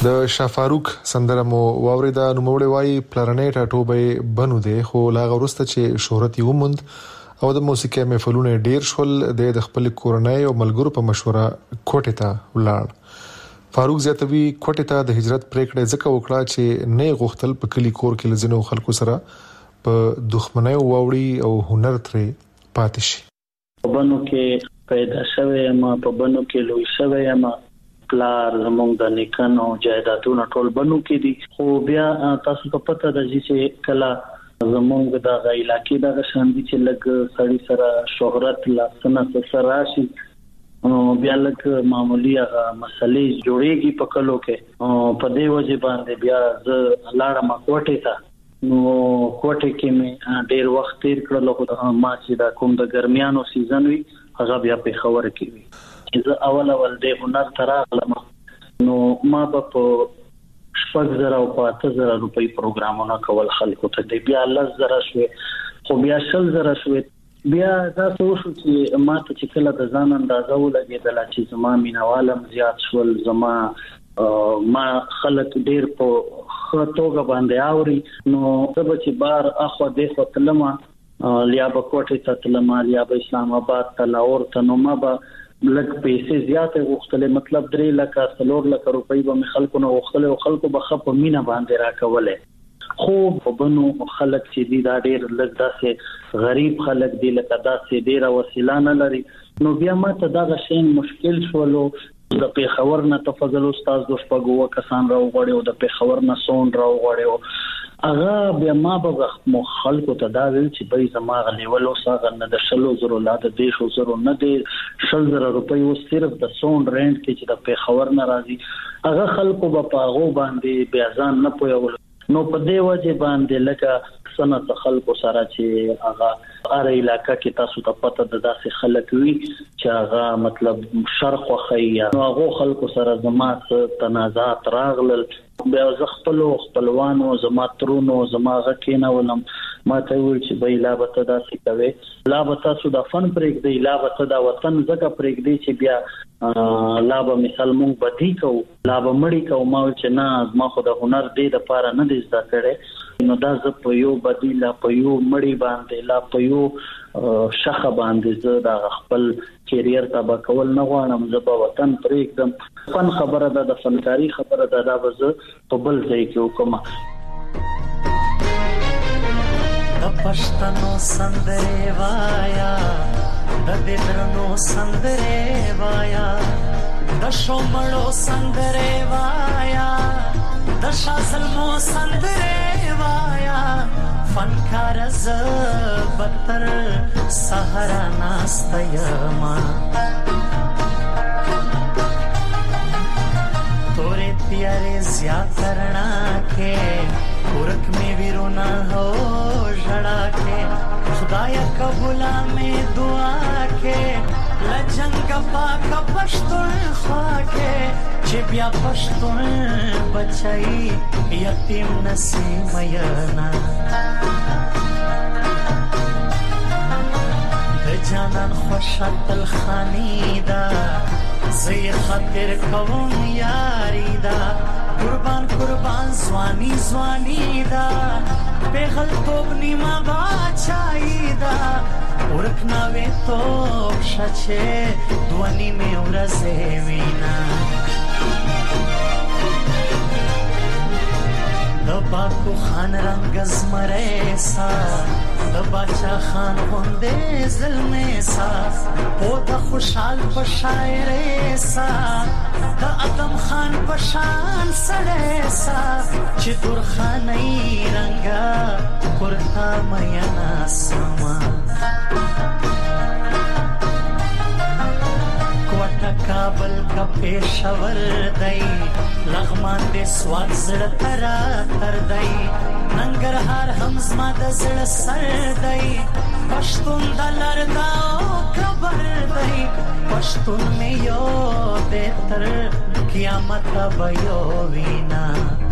د شافاروق سندره مو واوریدا نو موړې وای پلرنې ټاټوبه بنو دی خو لا غورسته چې شهرت یې وموند او د موسیقي محفلونه ډیر شول د خپل کورنۍ او ملګرو په مشوره کوټه ته ولاړ فاروق زیاتوي کوټه ته د هجرت پریکړه ځکه وکړه چې نه غوښتل په کلی کور کې لزنو خلکو سره په دښمنۍ ووري او هنر ترې پاتې شي بنو کې پیدا شوی ما په بنو کې لوی شوی ما پلار زمونږ د نیکانو جایدادونو ټول بنو کې دي خو بیا تاسو ته پته ده چې کله زمونږ د علاقې د شاندي چې لګ سړی سره شهرت لاسنه سره راشي بیا لګ معمولی هغه مسلې جوړيږي په کلو کې په دې وجه باندې بیا ز لاړه ما کوټه ته نو کوټه کې مې ډېر وخت تیر کړل خو ما چې د کوم د ګرمیانو سیزن وي هغه بیا په خبره کې وي چې اول اول د هنر تراغلم نو ما په شپږ زره او پاته زره روپۍ پروګرامونه کول خلکو ته دی بیا لږ زره شوي خو بیا شل زره شوي بیا دا څه شو چې ما ته چې کله د ځان اندازه ولګېدل چې زما مینوالم زیات شول زما ما خلک ډیر په خطوګه باندې اوري نو سبا چې بار اخو د خپلما لیا په کوټه ته تلما لیا په اسلام آباد ته لاور ته نو ما به لږ پیسې زیاته غوښتلې مطلب درې لکه څلور لکه روپۍ به خلکو نه غوښتلې او خلکو به خپ مینا باندې راکولې خو په بنو خلک چې دي دا ډېر لږ داسې غریب خلک دي لکه داسې ډېر وسیله نه لري نو بیا ما ته دا غشین مشکل شولو د پیښور نه تفضل استاد د شپږو کسان راوغړي او د پیښور نه سون راوغړي اغه بیا ما به خلکو ته دا ویل چې به زما غلیولو ساغه نه د شلو زرو لا د دیشو زرو نه دی شل زره روپۍ و صرف د سون رینټ کې چې د پیښور نه راځي اغه خلکو به پاغو باندې بیا ځان نه پویول نو په دې وجه باندې لکه سنت خلکو سره چې اغه اره علاقہ کې تاسو ته پته د داسې خلک وي چې اغه مطلب شرق او خیا نو هغه خلکو سره زما تنازعات راغلل بیا ز خپل خپلوانو زما ترونو زما غکینه ولم ما ته ویل چې به لا به ته داسې کوي لا به تاسو د فن پرېګ دی لا به ته د وطن زګه پرېګ دی چې بیا لا به مثال مونږ بدی کو لا به مړی کو ما چې نه ما خو د هنر دی د پاره نه دی زده کړي نو دا ز په یو بدی لا په یو مړی باندې لا په یو شخه باندې زه د خپل کیریر تبا کول نه غواړم زه په وطن پرېږدم فن خبره ده د فنکاری خبره ده دا به زه په بل ځای کې وکم د پښتنو سندره وایا د ددرنو سندره وایا د شومړو سندره وایا د شاسلمو سندره وایا فنکار ز بتر سحرا ناستیما तोरे प्यारे ज्यादा करना के पुरख में विरोना हो झड़ा के खुदाया कबूला में दुआ के लजंग पाक पश्तुन ख्वा के चिबिया पश्तुन बचाई यतीम नसीम मयना जानन خوشت الخانیدا زی خاطر کوم یاری دا قربان قربان زوانی زوانی دا پیغل توب نیما باچایی دا ورکنا وی توب شچه دوانی می ورزه وینا دباکو خان رنگ زمره سا دباچا خان هونده ظلمه سا پودا خوشحال پا شاعره سا دا ادم خان پا شان سڑه سا چی دور خانی رنگا کرتا میانا سما کوٹا کابل کا پیشور دائی لغمان دے سواد زړه ترا تر دی ننګرهار هم زما د زړه سر دی پښتون د لردا او خبر دی پښتون مې یو دې تر قیامت به یو وینا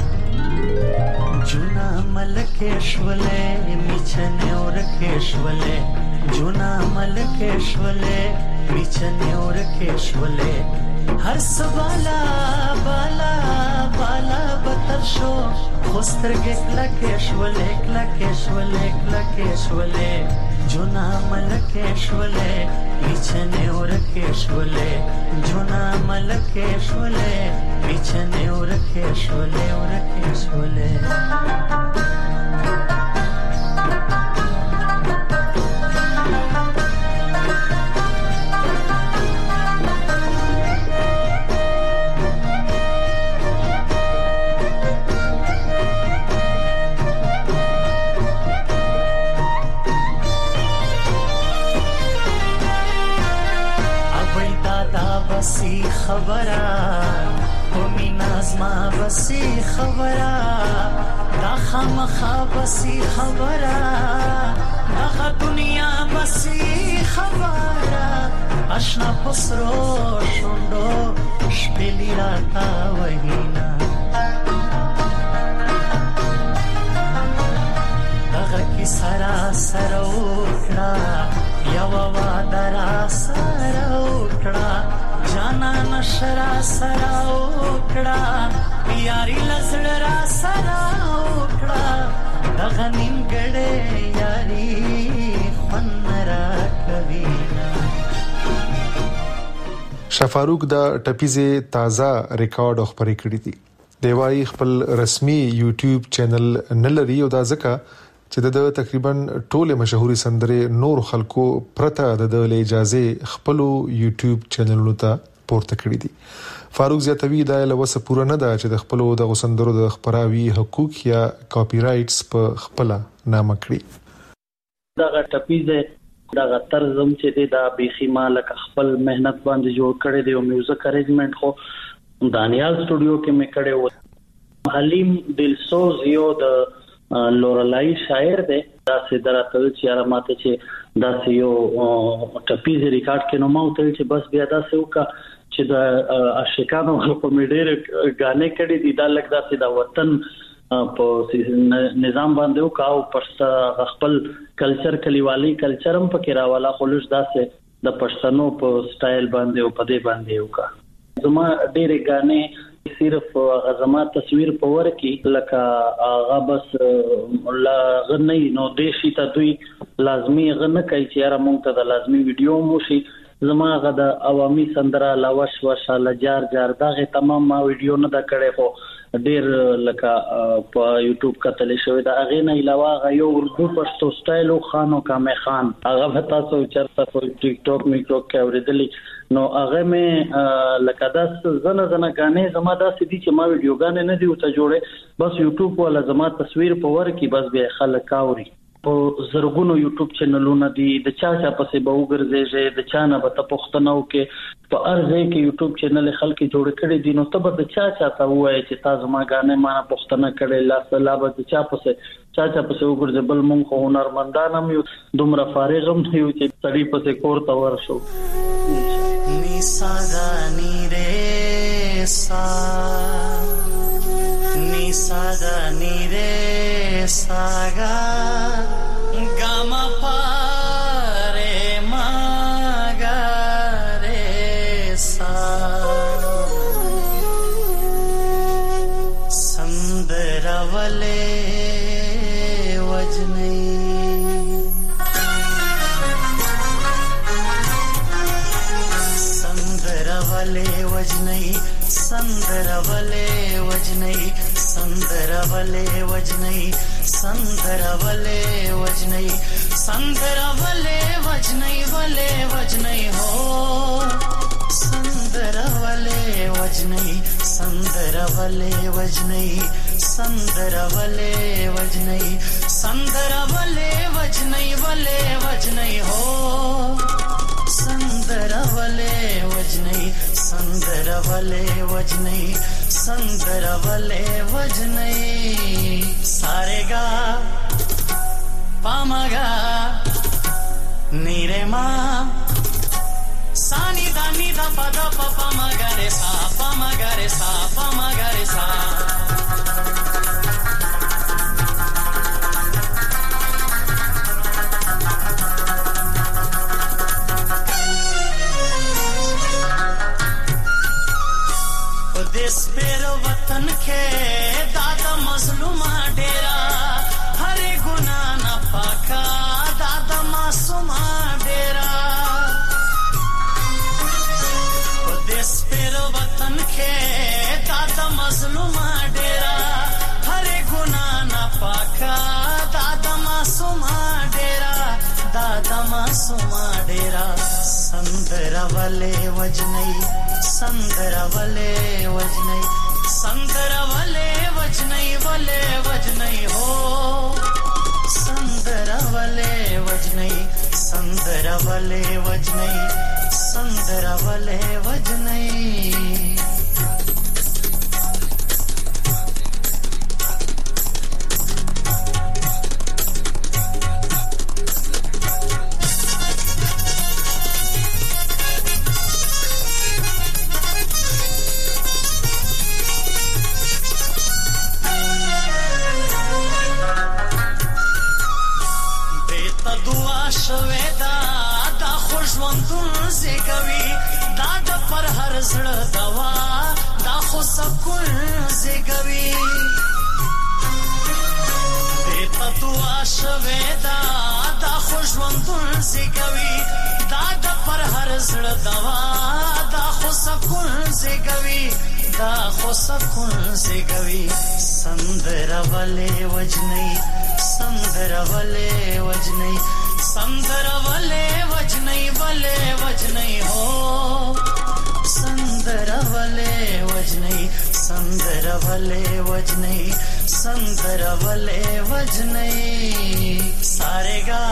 جونا ملکشولې میچنه اور کېشولې جونا ملکشولې میچنه اور کېشولې هر سوالا بالا والا بتر شو خوسترګ کلکې شولې کلکې شولې کلکې شولې جونا ملکې شولې پیچھنے ورکې شولې جونا ملکې شولې پیچھنے ورکې شولې ورکې شولې بسی خبره او مینازما بسی خبره دا خامخا بسی خبره دا دنیا بسی خبره اشنا پسرو شوندو شپلی راتا وحینا دغه کی سرا سروکړه یو وادرا سروکړه جانا نشرا سرا وکړه یاري لزړه سرا وکړه دغه نیمګړې یاري خنرا کوینا شفاروق دا ټپیزه تازه ریکارډ خبرې کړې دي دیوای خپل رسمي یوټیوب چینل نه لري او دا ځکه چې د تقریبا ټوله مشهوري سندره نور خلکو پرته د اجازه خپل یوټیوب چینلونو ته پورته کړی دي فاروق زیاتوی دا له وسه پوره نه ده چې د خپل د غسندرو د خبراوي حقوق یا کاپی رائټس په خپل نامه کړی دا ټپیزه دا طرزم چې دا بيخي مالک خپل مهنت باندې جوړ کړی دی او میوزیک ارینجمنت خو دانیال سټوډیو کې مې کړی و حلیم دلسوز یو د لورلای شاعر دی دا سي درته چې را ماته چې دا یو ټپیز ریکارډ کې نو ما ته چې بس بیا دا سه وکا چې دا عاشقانو په میډیر غانې کړي دي دا لکه دا سي دا وطن په نظام باندې وکاو پښتا خپل کلچر کلیوالي کلچرم پکې راواله خلوص دا سه د پښتنو په سټایل باندې او په دې باندې وکا زما ډېرې غانې صرف غزما تصویر پور کې لکه هغه بس لا غنی نو دیشي ته دوی لازمی غنه کوي چې را مونږ ته د لازمی ویډیو مو شي زما غد عوامي سندره لاوش وشاله جار جار دغه تمام ما ویډیو نه دا کړې خو ډیر لکه په یوټیوب کتل شوی دا اغه نه علاوه غيو اردو پښتو سټایل خانو کامه خان هغه تاسو چرته په ټیک ټاک میکرو کې اوریدلی نو هغه مې لکه داس زنه زنه غانې زما داسې دي چې ما ویډیو غانې نه دی او ته جوړه بس یوټیوب ولا زما تصویر په ور کې بس به خلک اوري په زرګونو یوټیوب چینلونه دي د چا چا پسې به وګرځي د چا نه به ته پښتنو کې په ارزه کې یوټیوب چینل خلک جوړ کړي دي نو ته به د چا چا ته وایي چې تاسو ما غانې ما نه پښتنه کړي لا سلا به د چا پسې چا چا پسې وګرځي بل مونږ هنرمندان هم یو دومره فارغ هم یو چې سړی پسې کور ته ورشو نيسا غاني ري سا نيسا غاني ري ساغا غما پاره ماغا ري سا سندرولے وجنی وجنئی سندرولے وجنئی سندرولے وجنئی سندرولے وجنئی سندرولے وجنئی ولے وجنئی ہو سندرولے وجنئی سندرولے وجنئی سندرولے وجنئی سندرولے وجنئی ولے وجنئی ہو سندرولے وجنئی سندرولے وجنئی سندرولے وجنئی سارے گا پامگا نیرے ماں سانی دانی دا پدا پا پامگا رے سا پامگا رے سا پامگا رے سا دیس پیر وطن کے سندرولې وجنۍ سندرولې وجنۍ سندرولې وجنۍ ولې وجنۍ هو سندرولې وجنۍ سندرولې وجنۍ سندرولې وجنۍ زړه دوا دا خو سکون زګوي دې پتوا شوي دا دا خو ژوندون زګوي دا د پر هر زړه دوا دا خو سکون زګوي دا خو سکون زګوي سندرولې وجنۍ سندرولې وجنۍ سندرولې وجنۍ ولې وجنۍ هو سندرولې وجنۍ سندرولې وجنۍ سندرولې وجنۍ سارهګا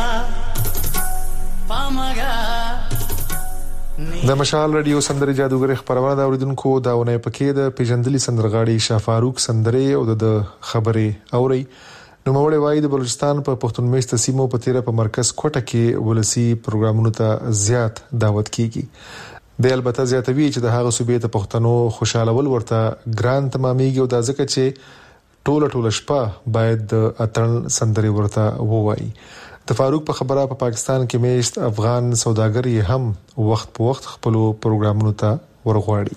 پامګا د مشال رادیو سندري جادوګر خبرونه دا اوریدونکو داونه پکې د پیژندلي سندرغاړي شاه فاروق سندري او د خبري اوري نو موړې وای د بلوچستان په پښتون میشت سیمو په تیره په مرکز کوټه کې ولسی پروګرامونو ته زیات دعوت کیږي د البته زیاتوي چې د هغه صوبې ته پښتنو خوشاله ول ورته ګران تمامېږي او د ځکه چې ټوله ټوله شپه باید د اتن سندري ورته ووایي د فاروق په خبره په پا پاکستان کې میشت افغان سوداګر هم وخت په وخت خپل پروګرامونو ته ورغواړي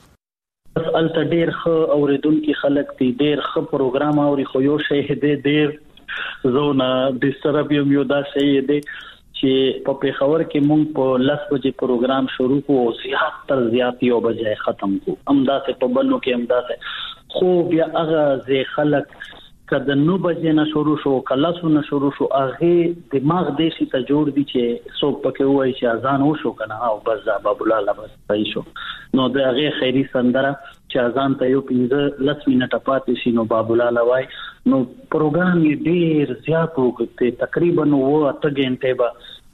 الته ډیر خو اوریدونکو خلک دي ډیر خو پروګرام اوري خو یو شی دې ډیر زونه د سرابیوم یو دا شی دې چې په پیښور کې مونږ په لس بجې پروګرام شروع کوو او زیات تر زیات یو بجې ختم کوو امداسه په بلنو کې امداسه خو بیا هغه زی خلک کله نو بجې نه شروع شو کله سو نه شروع شو هغه دماغ دې شي ته جوړ دي چې څوک پکې وایي چې اذان وشو کنه او بس باب الله بس پای شو نو د هغه خیری سندره چې اذان ته یو پنځه لس منټه پاتې شي نو باب الله وای نو پروګرام یې ډیر زیات وکړي تقریبا وو اته غنټه به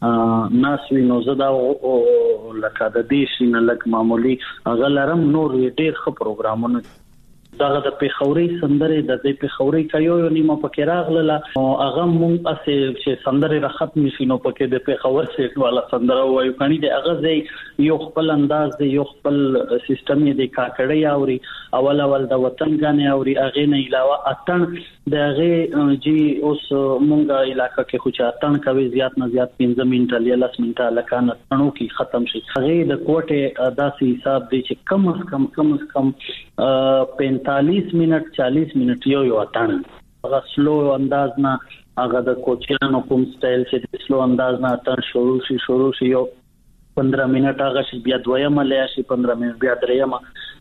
ناس وینو زدا او لکه د دې شي نه لک معمولی غلرم نور ډیر ښه پروګرامونه دغه د پیښوري سندره د دې پیښوري کایو نیمه پکې راغله او هغه مونږ اسه چې سندره را ختم شي نو پکې د پیښور سیټ والا سندره وایو کني د هغه ځای یو خپل انداز دی یو خپل سیستم دی کاکړی اوري اول اول د وطن غانې اوري هغه نه علاوه اتن د هغه جی اوس مونږه علاقې کې خو چې اتن کوي زیات نه زیات پنځه منټه یا لس منټه لکانه تنو کې ختم شي هغه د کوټه داسې حساب دی چې کم از کم کم از کم پینتالیس منٹ چالیس منٹ یو یو اتن هغه سلو انداز نه هغه د کوچیانو کوم سټایل چې سلو انداز نه اتن شروع شي شروع شي یو پندرہ منٹ هغه شي بیا دویمه لیا شي پندرہ منٹ بیا دریمه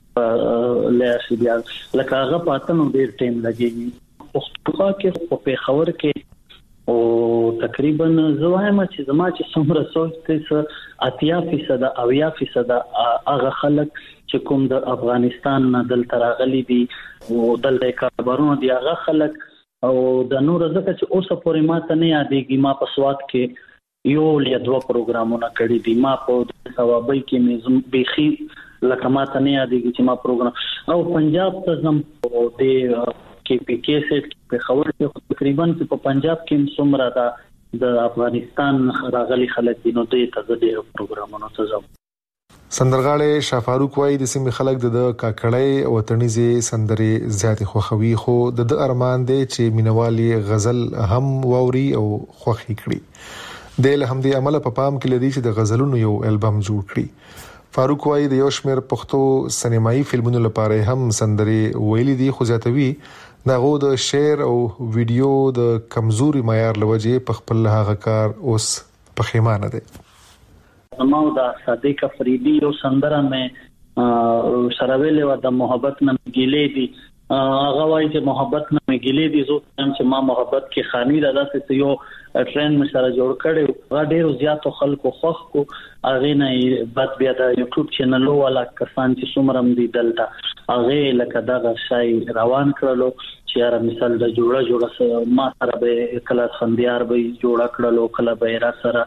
لیا شي بیا لکه هغه پاتنو ډیر ټیم لګي پښتو کې په خبر کې او تقریبا زوایم چې زما چې څومره سوچ ته اتیا فیصد او یا فیصد هغه خلک چې کوم د افغانستان نه دل تراغلي دي او دل د کاربارونو دی هغه خلک او د نور ځکه چې اوسه پورې ماته نه یادېږي ما په سواد کې یو یا دوه پروګرامونه کړی دي ما په ثوابي کې مزم بيخي لکه ماته نه یادېږي چې ما پروګرام او پنجاب ته زم او د کې پی کې سیټ په خبر کې تقریبا په پنجاب کې څومره د افغانستان راغلي خلک دي نو دوی ته د پروګرامونو ته ځم سندرغاړي شاه فاروق وای د سیمې خلک د کاکړۍ وطنيزي سندري زیات خوخوي خو د ارمان دي چې مینوالي غزل هم ووري او خوخي کړي د الحمدي عمل په پام کې لري چې د غزلونو یو البم جوړ کړي فاروق وای د یو شمېر پښتو سینمایي فلمونو لپاره هم سندري ویلي دي خو ځاتوي دغه د شعر او ویډیو د کمزوري معیار لوجه په خپل هغه کار اوس پخیمانه دي نو دا صادق افریدی یو سندره مې سره ویلې و د محبت نه ګیلې دي هغه وایي چې محبت نه مګلې دي زه هم چې ما محبت کې خاني ده داسې یو ټرند مشره جوړ کړو هغه ډېر زیات خلکو خوښ کو هغه نه بد بیا د یوټیوب چینل ولا کسان چې څومره دي دلته هغه لکه دا شای روان کړلو چې یاره مثال د جوړه جوړه ما سره به کله خنديار به جوړه کړلو کله به را سره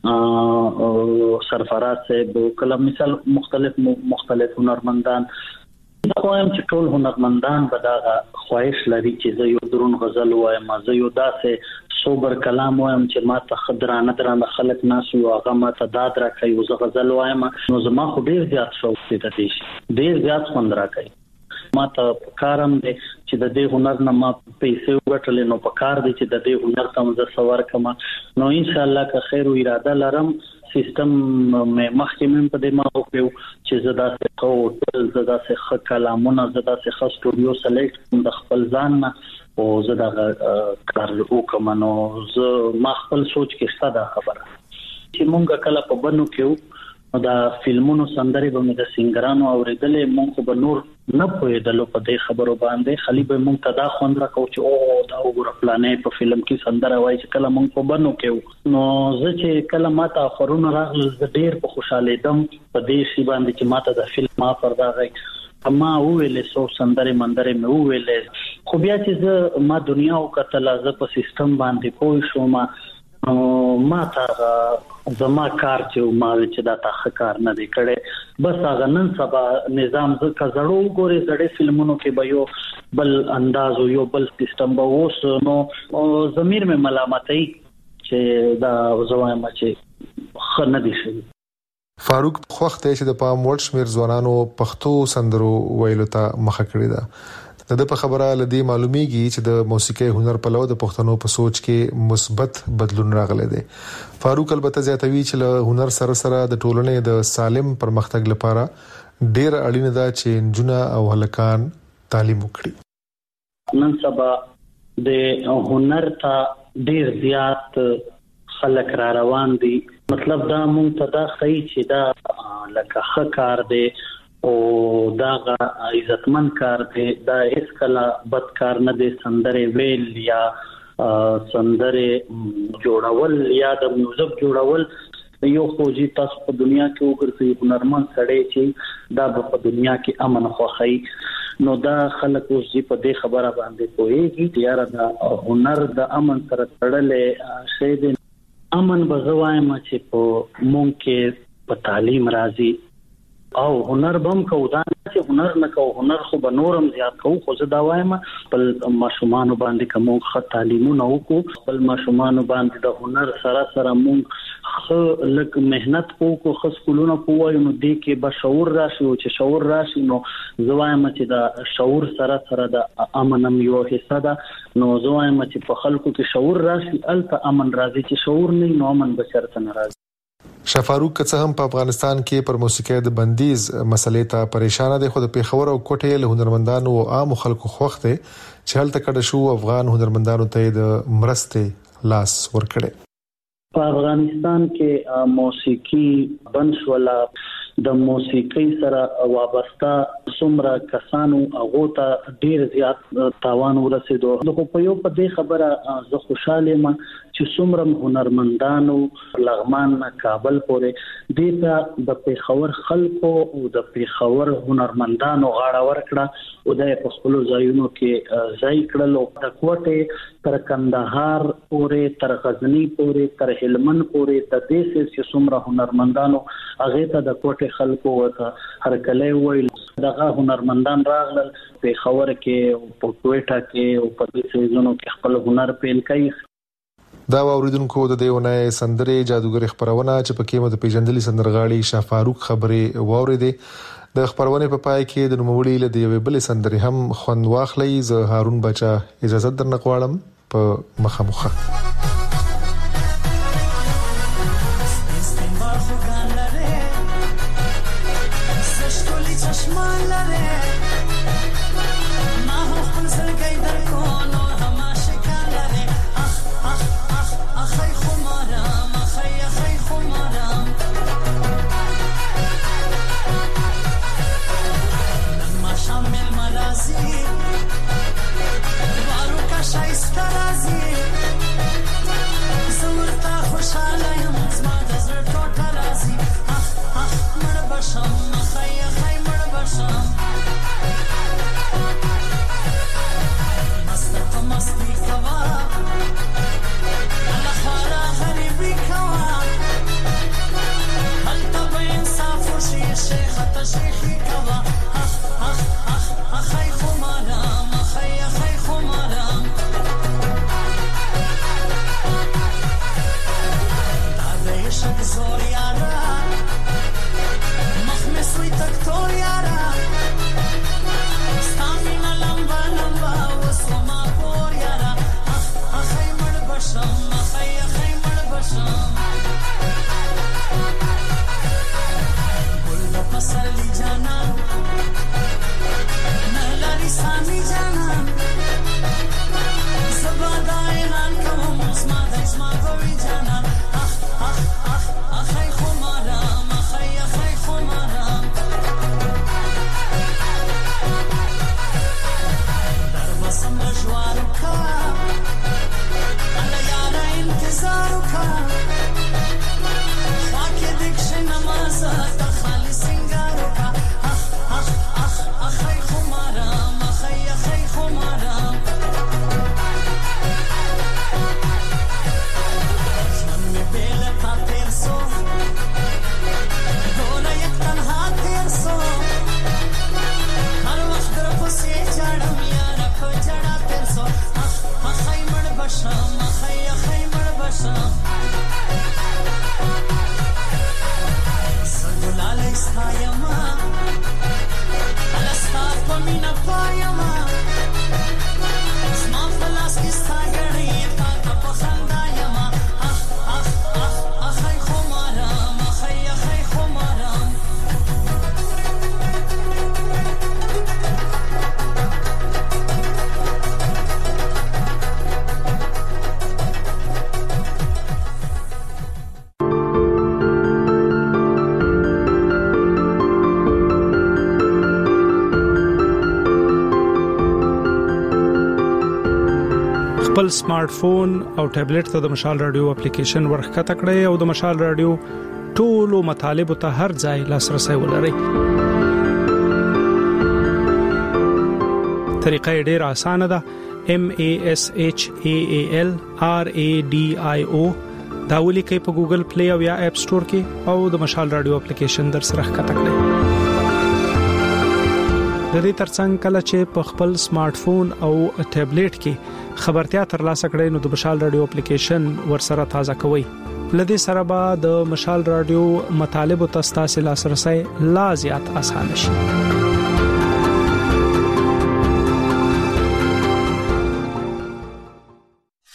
سرفراز صاحب کله مثال مختلف مختلف هنرمندان دا وایم چې ټول هنرمندان به دا خواهش لري چې زه یو درون غزل وایم زه یو داسې صبر کلام وایم چې ما ته خدرانه درانه خلک ناس یو هغه ما ته داد راکوي زه غزل وایم نو زما خو ډیر زیات شوق دی د دې ډیر زیات خوند راکوي ما ته کارم دی چې د دې هنر نه ما پیسې وګټلې نو په کار دی چې د دې هنر ته زه سوار کما نو ان شاء الله که خیر او اراده لرم سیستم مې مخکې په دې ما وکړو چې زدا سه هوټل زدا سه خ کلامونه زدا سه خ سټوډیو سلیکټ د خپل ځان نه او زدا کار وکم نو زه ما خپل سوچ کې ستاده خبره چې مونږ کله په بنو کې دا فلمونو سندري به مې د سنگرانو اوریدلې مونږ به نور نه پوهېدلو په دې خبرو باندې خالي به مونږ ته دا خوند راکاو چې او دا وګوره پلانې په فلم کې سندره وایي چې کله مونږ په بنو کې نو زه چې کله ماته خورونه راغله زه ډېر په خوشاله دم په دې شی باندې چې ماته د فلم ما پر دا غي اما ویلې سو سندره مندره مې ویلې خو بیا چې زه ما دنیا او کتل زه په سیستم باندې پوه شوم ما ته زما کار چې ما چې دا تاخ کار نه دی کړي بس هغه نن سبا نظام ز کزړو ګوري زړې فلمونو کې به یو بل انداز او یو بل سیستم به وس نو ضمیر مې ملامتای چې دا زوایم چې خنه دي شي فاروق خوخته چې د پام ورډ شمیر ځوانانو پښتو سندرو ویلو ته مخه کړی دا د په خبره لدی معلومیږي چې د موسیقي هنر په لور د پښتنو په سوچ کې مثبت بدلون راغلی دی فاروق البته زیاتوي چې له هنر سره سره د ټولنې د سالم پرمختګ لپاره ډیر اړینه ده چې جنا او هلکان تعلیم وکړي نن سبا د هنر ته ډیر زیات خلک را روان دي مطلب دا مونږ ته دا خی چې دا لکه خکار دی او دا عزتمن کار دی دا هیڅ کله بد کار نه دی سندره ویل یا سندره جوړول یا د میوزیک جوړول یو خوږی تاسو په دنیا کې وګرځي هنرمند سړی چې دا په دنیا کې امن خوخی نو دا خلک اوس په دې خبره باندې کوي چې یاره دا هنر د امن سره تړلې شی دی امن بزوایم چې په مونږ کې په تعلیم راځي او هنر بم کو دا چې هنر نه کو هنر خو به نورم زیات کو خو زه دا وایم بل ماشومان باندې کوم خ تعلیمونه وکړو بل ماشومان باندې د هنر سره سره مونږ خ لک مهنت وکړو خ سکولونه کوو نو دې کې به شعور راشي او چې شعور راشي نو زه وایم چې دا شعور سره سره د امنم یو حصہ ده نو زه وایم چې په خلکو کې شعور راشي الته امن راځي چې شعور نه نو امن بشرته ناراضي شفاروق که هم په افغانستان کې پر موسیقي د بندیز مسلې ته پریشان دي خو د پیښور او کوټې له هنرمندانو او عام خلکو خوخته چې هلته کډه شو افغان هنرمندانو ته د مرستې لاس ورکړي په افغانستان کې موسیقي بنش ولا د موسیقي سره وابسته څومره کسانو هغه ته ډیر زیات تاوان ورسېدو نو په یو په دې خبره زه خوشاله یم چې څومره هنرمندانو لغمان کابل پورې د د پیښور خلکو او د پیښور هنرمندانو غاړه ورکړه او د خپل ځایونو کې ځای کړل او د کوټه تر کندهار پورې تر غزنی پورې تر هلمند پورې د دې چې څومره هنرمندانو هغه ته د کوټه خلکو ورته هر کله ویل دغه هنرمندان راغلل پیښور کې او په کوټه کې او په دې سيزونو کې خپل هنر پیل کوي دا اوریدونکو د دیونه سندري جادوګر خبرونه چې پکې مو د پیژندلي سندرغاړي شاه فاروق خبرې واوریدې د خبرونه په پای کې د نوموړي له دیوې بل سندري هم خوند واخلي زه هارون بچا اجازه درنه غواړم په مخامخه شامل مرازی راځي زورتا خوشاله یم زما د زړه ټوټه راځي اخ اخ مړ بشم خای خای مړ بشم مست په مستی کوا الله خارا غریبی کوا هل تب انصاف شي شیخ ته شیخی کوا اخ اخ اخ اخای خمارم اخای اخای خمارم دا د عشق زور یارا مخ سوی تک تور یارا ستامینا لمبا لمبا وسوما پور یارا اخ اخای مړ بشم اخای اخای مړ بشم ګل د پسرلی جانان نلاری سامی جانان زبادا اعلان کوم اسما د اسما کوي جانان اخ اخ اخ اخای خمارم اخای اخای خمارم در بسم جوار کا الله یارا انتظار کا خاکه دکش نماز تا خالی سنگار کا اخ اخ اخ اخای خمارم اخای اخای خمارم ژوند می بیل تا تیر سو دوره یک تنها تیر سو هر وخت در پسې چاړم یارا کو چړا تیر سو اخ اخای مړ بشم اخای اخای مړ بشم سګلال استایما الاستا پمینا پایما اسما فلاس کی ساګړی تا په خندایما اخ اخ اخ اخای خمارم اخای اخای خمارم خپل سمارټ فون او ټابلیټ ته د مشال رادیو اپلیکیشن ورخکته کړئ او د مشال رادیو ټولو مطالب ته هر ځای لاسرسي ولرئ. طریقه ډیره اسانه ده. M A S H A A L R A D I O دا ولیکئ په ګوګل پلی او یا اپ سٹور کې او د مشال رادیو اپلیکیشن در سره ښکته کړئ. د دې ترڅنګ کله چې په خپل سمارټ فون او ټابلیټ کې خبرتیا ترلاسه کړئ نو د مشال رادیو اپلیکیشن ورسره تازه کوئ. لدې سره به د مشال رادیو مطالب او تاسو لاسرسي لا زیات اسانه شي.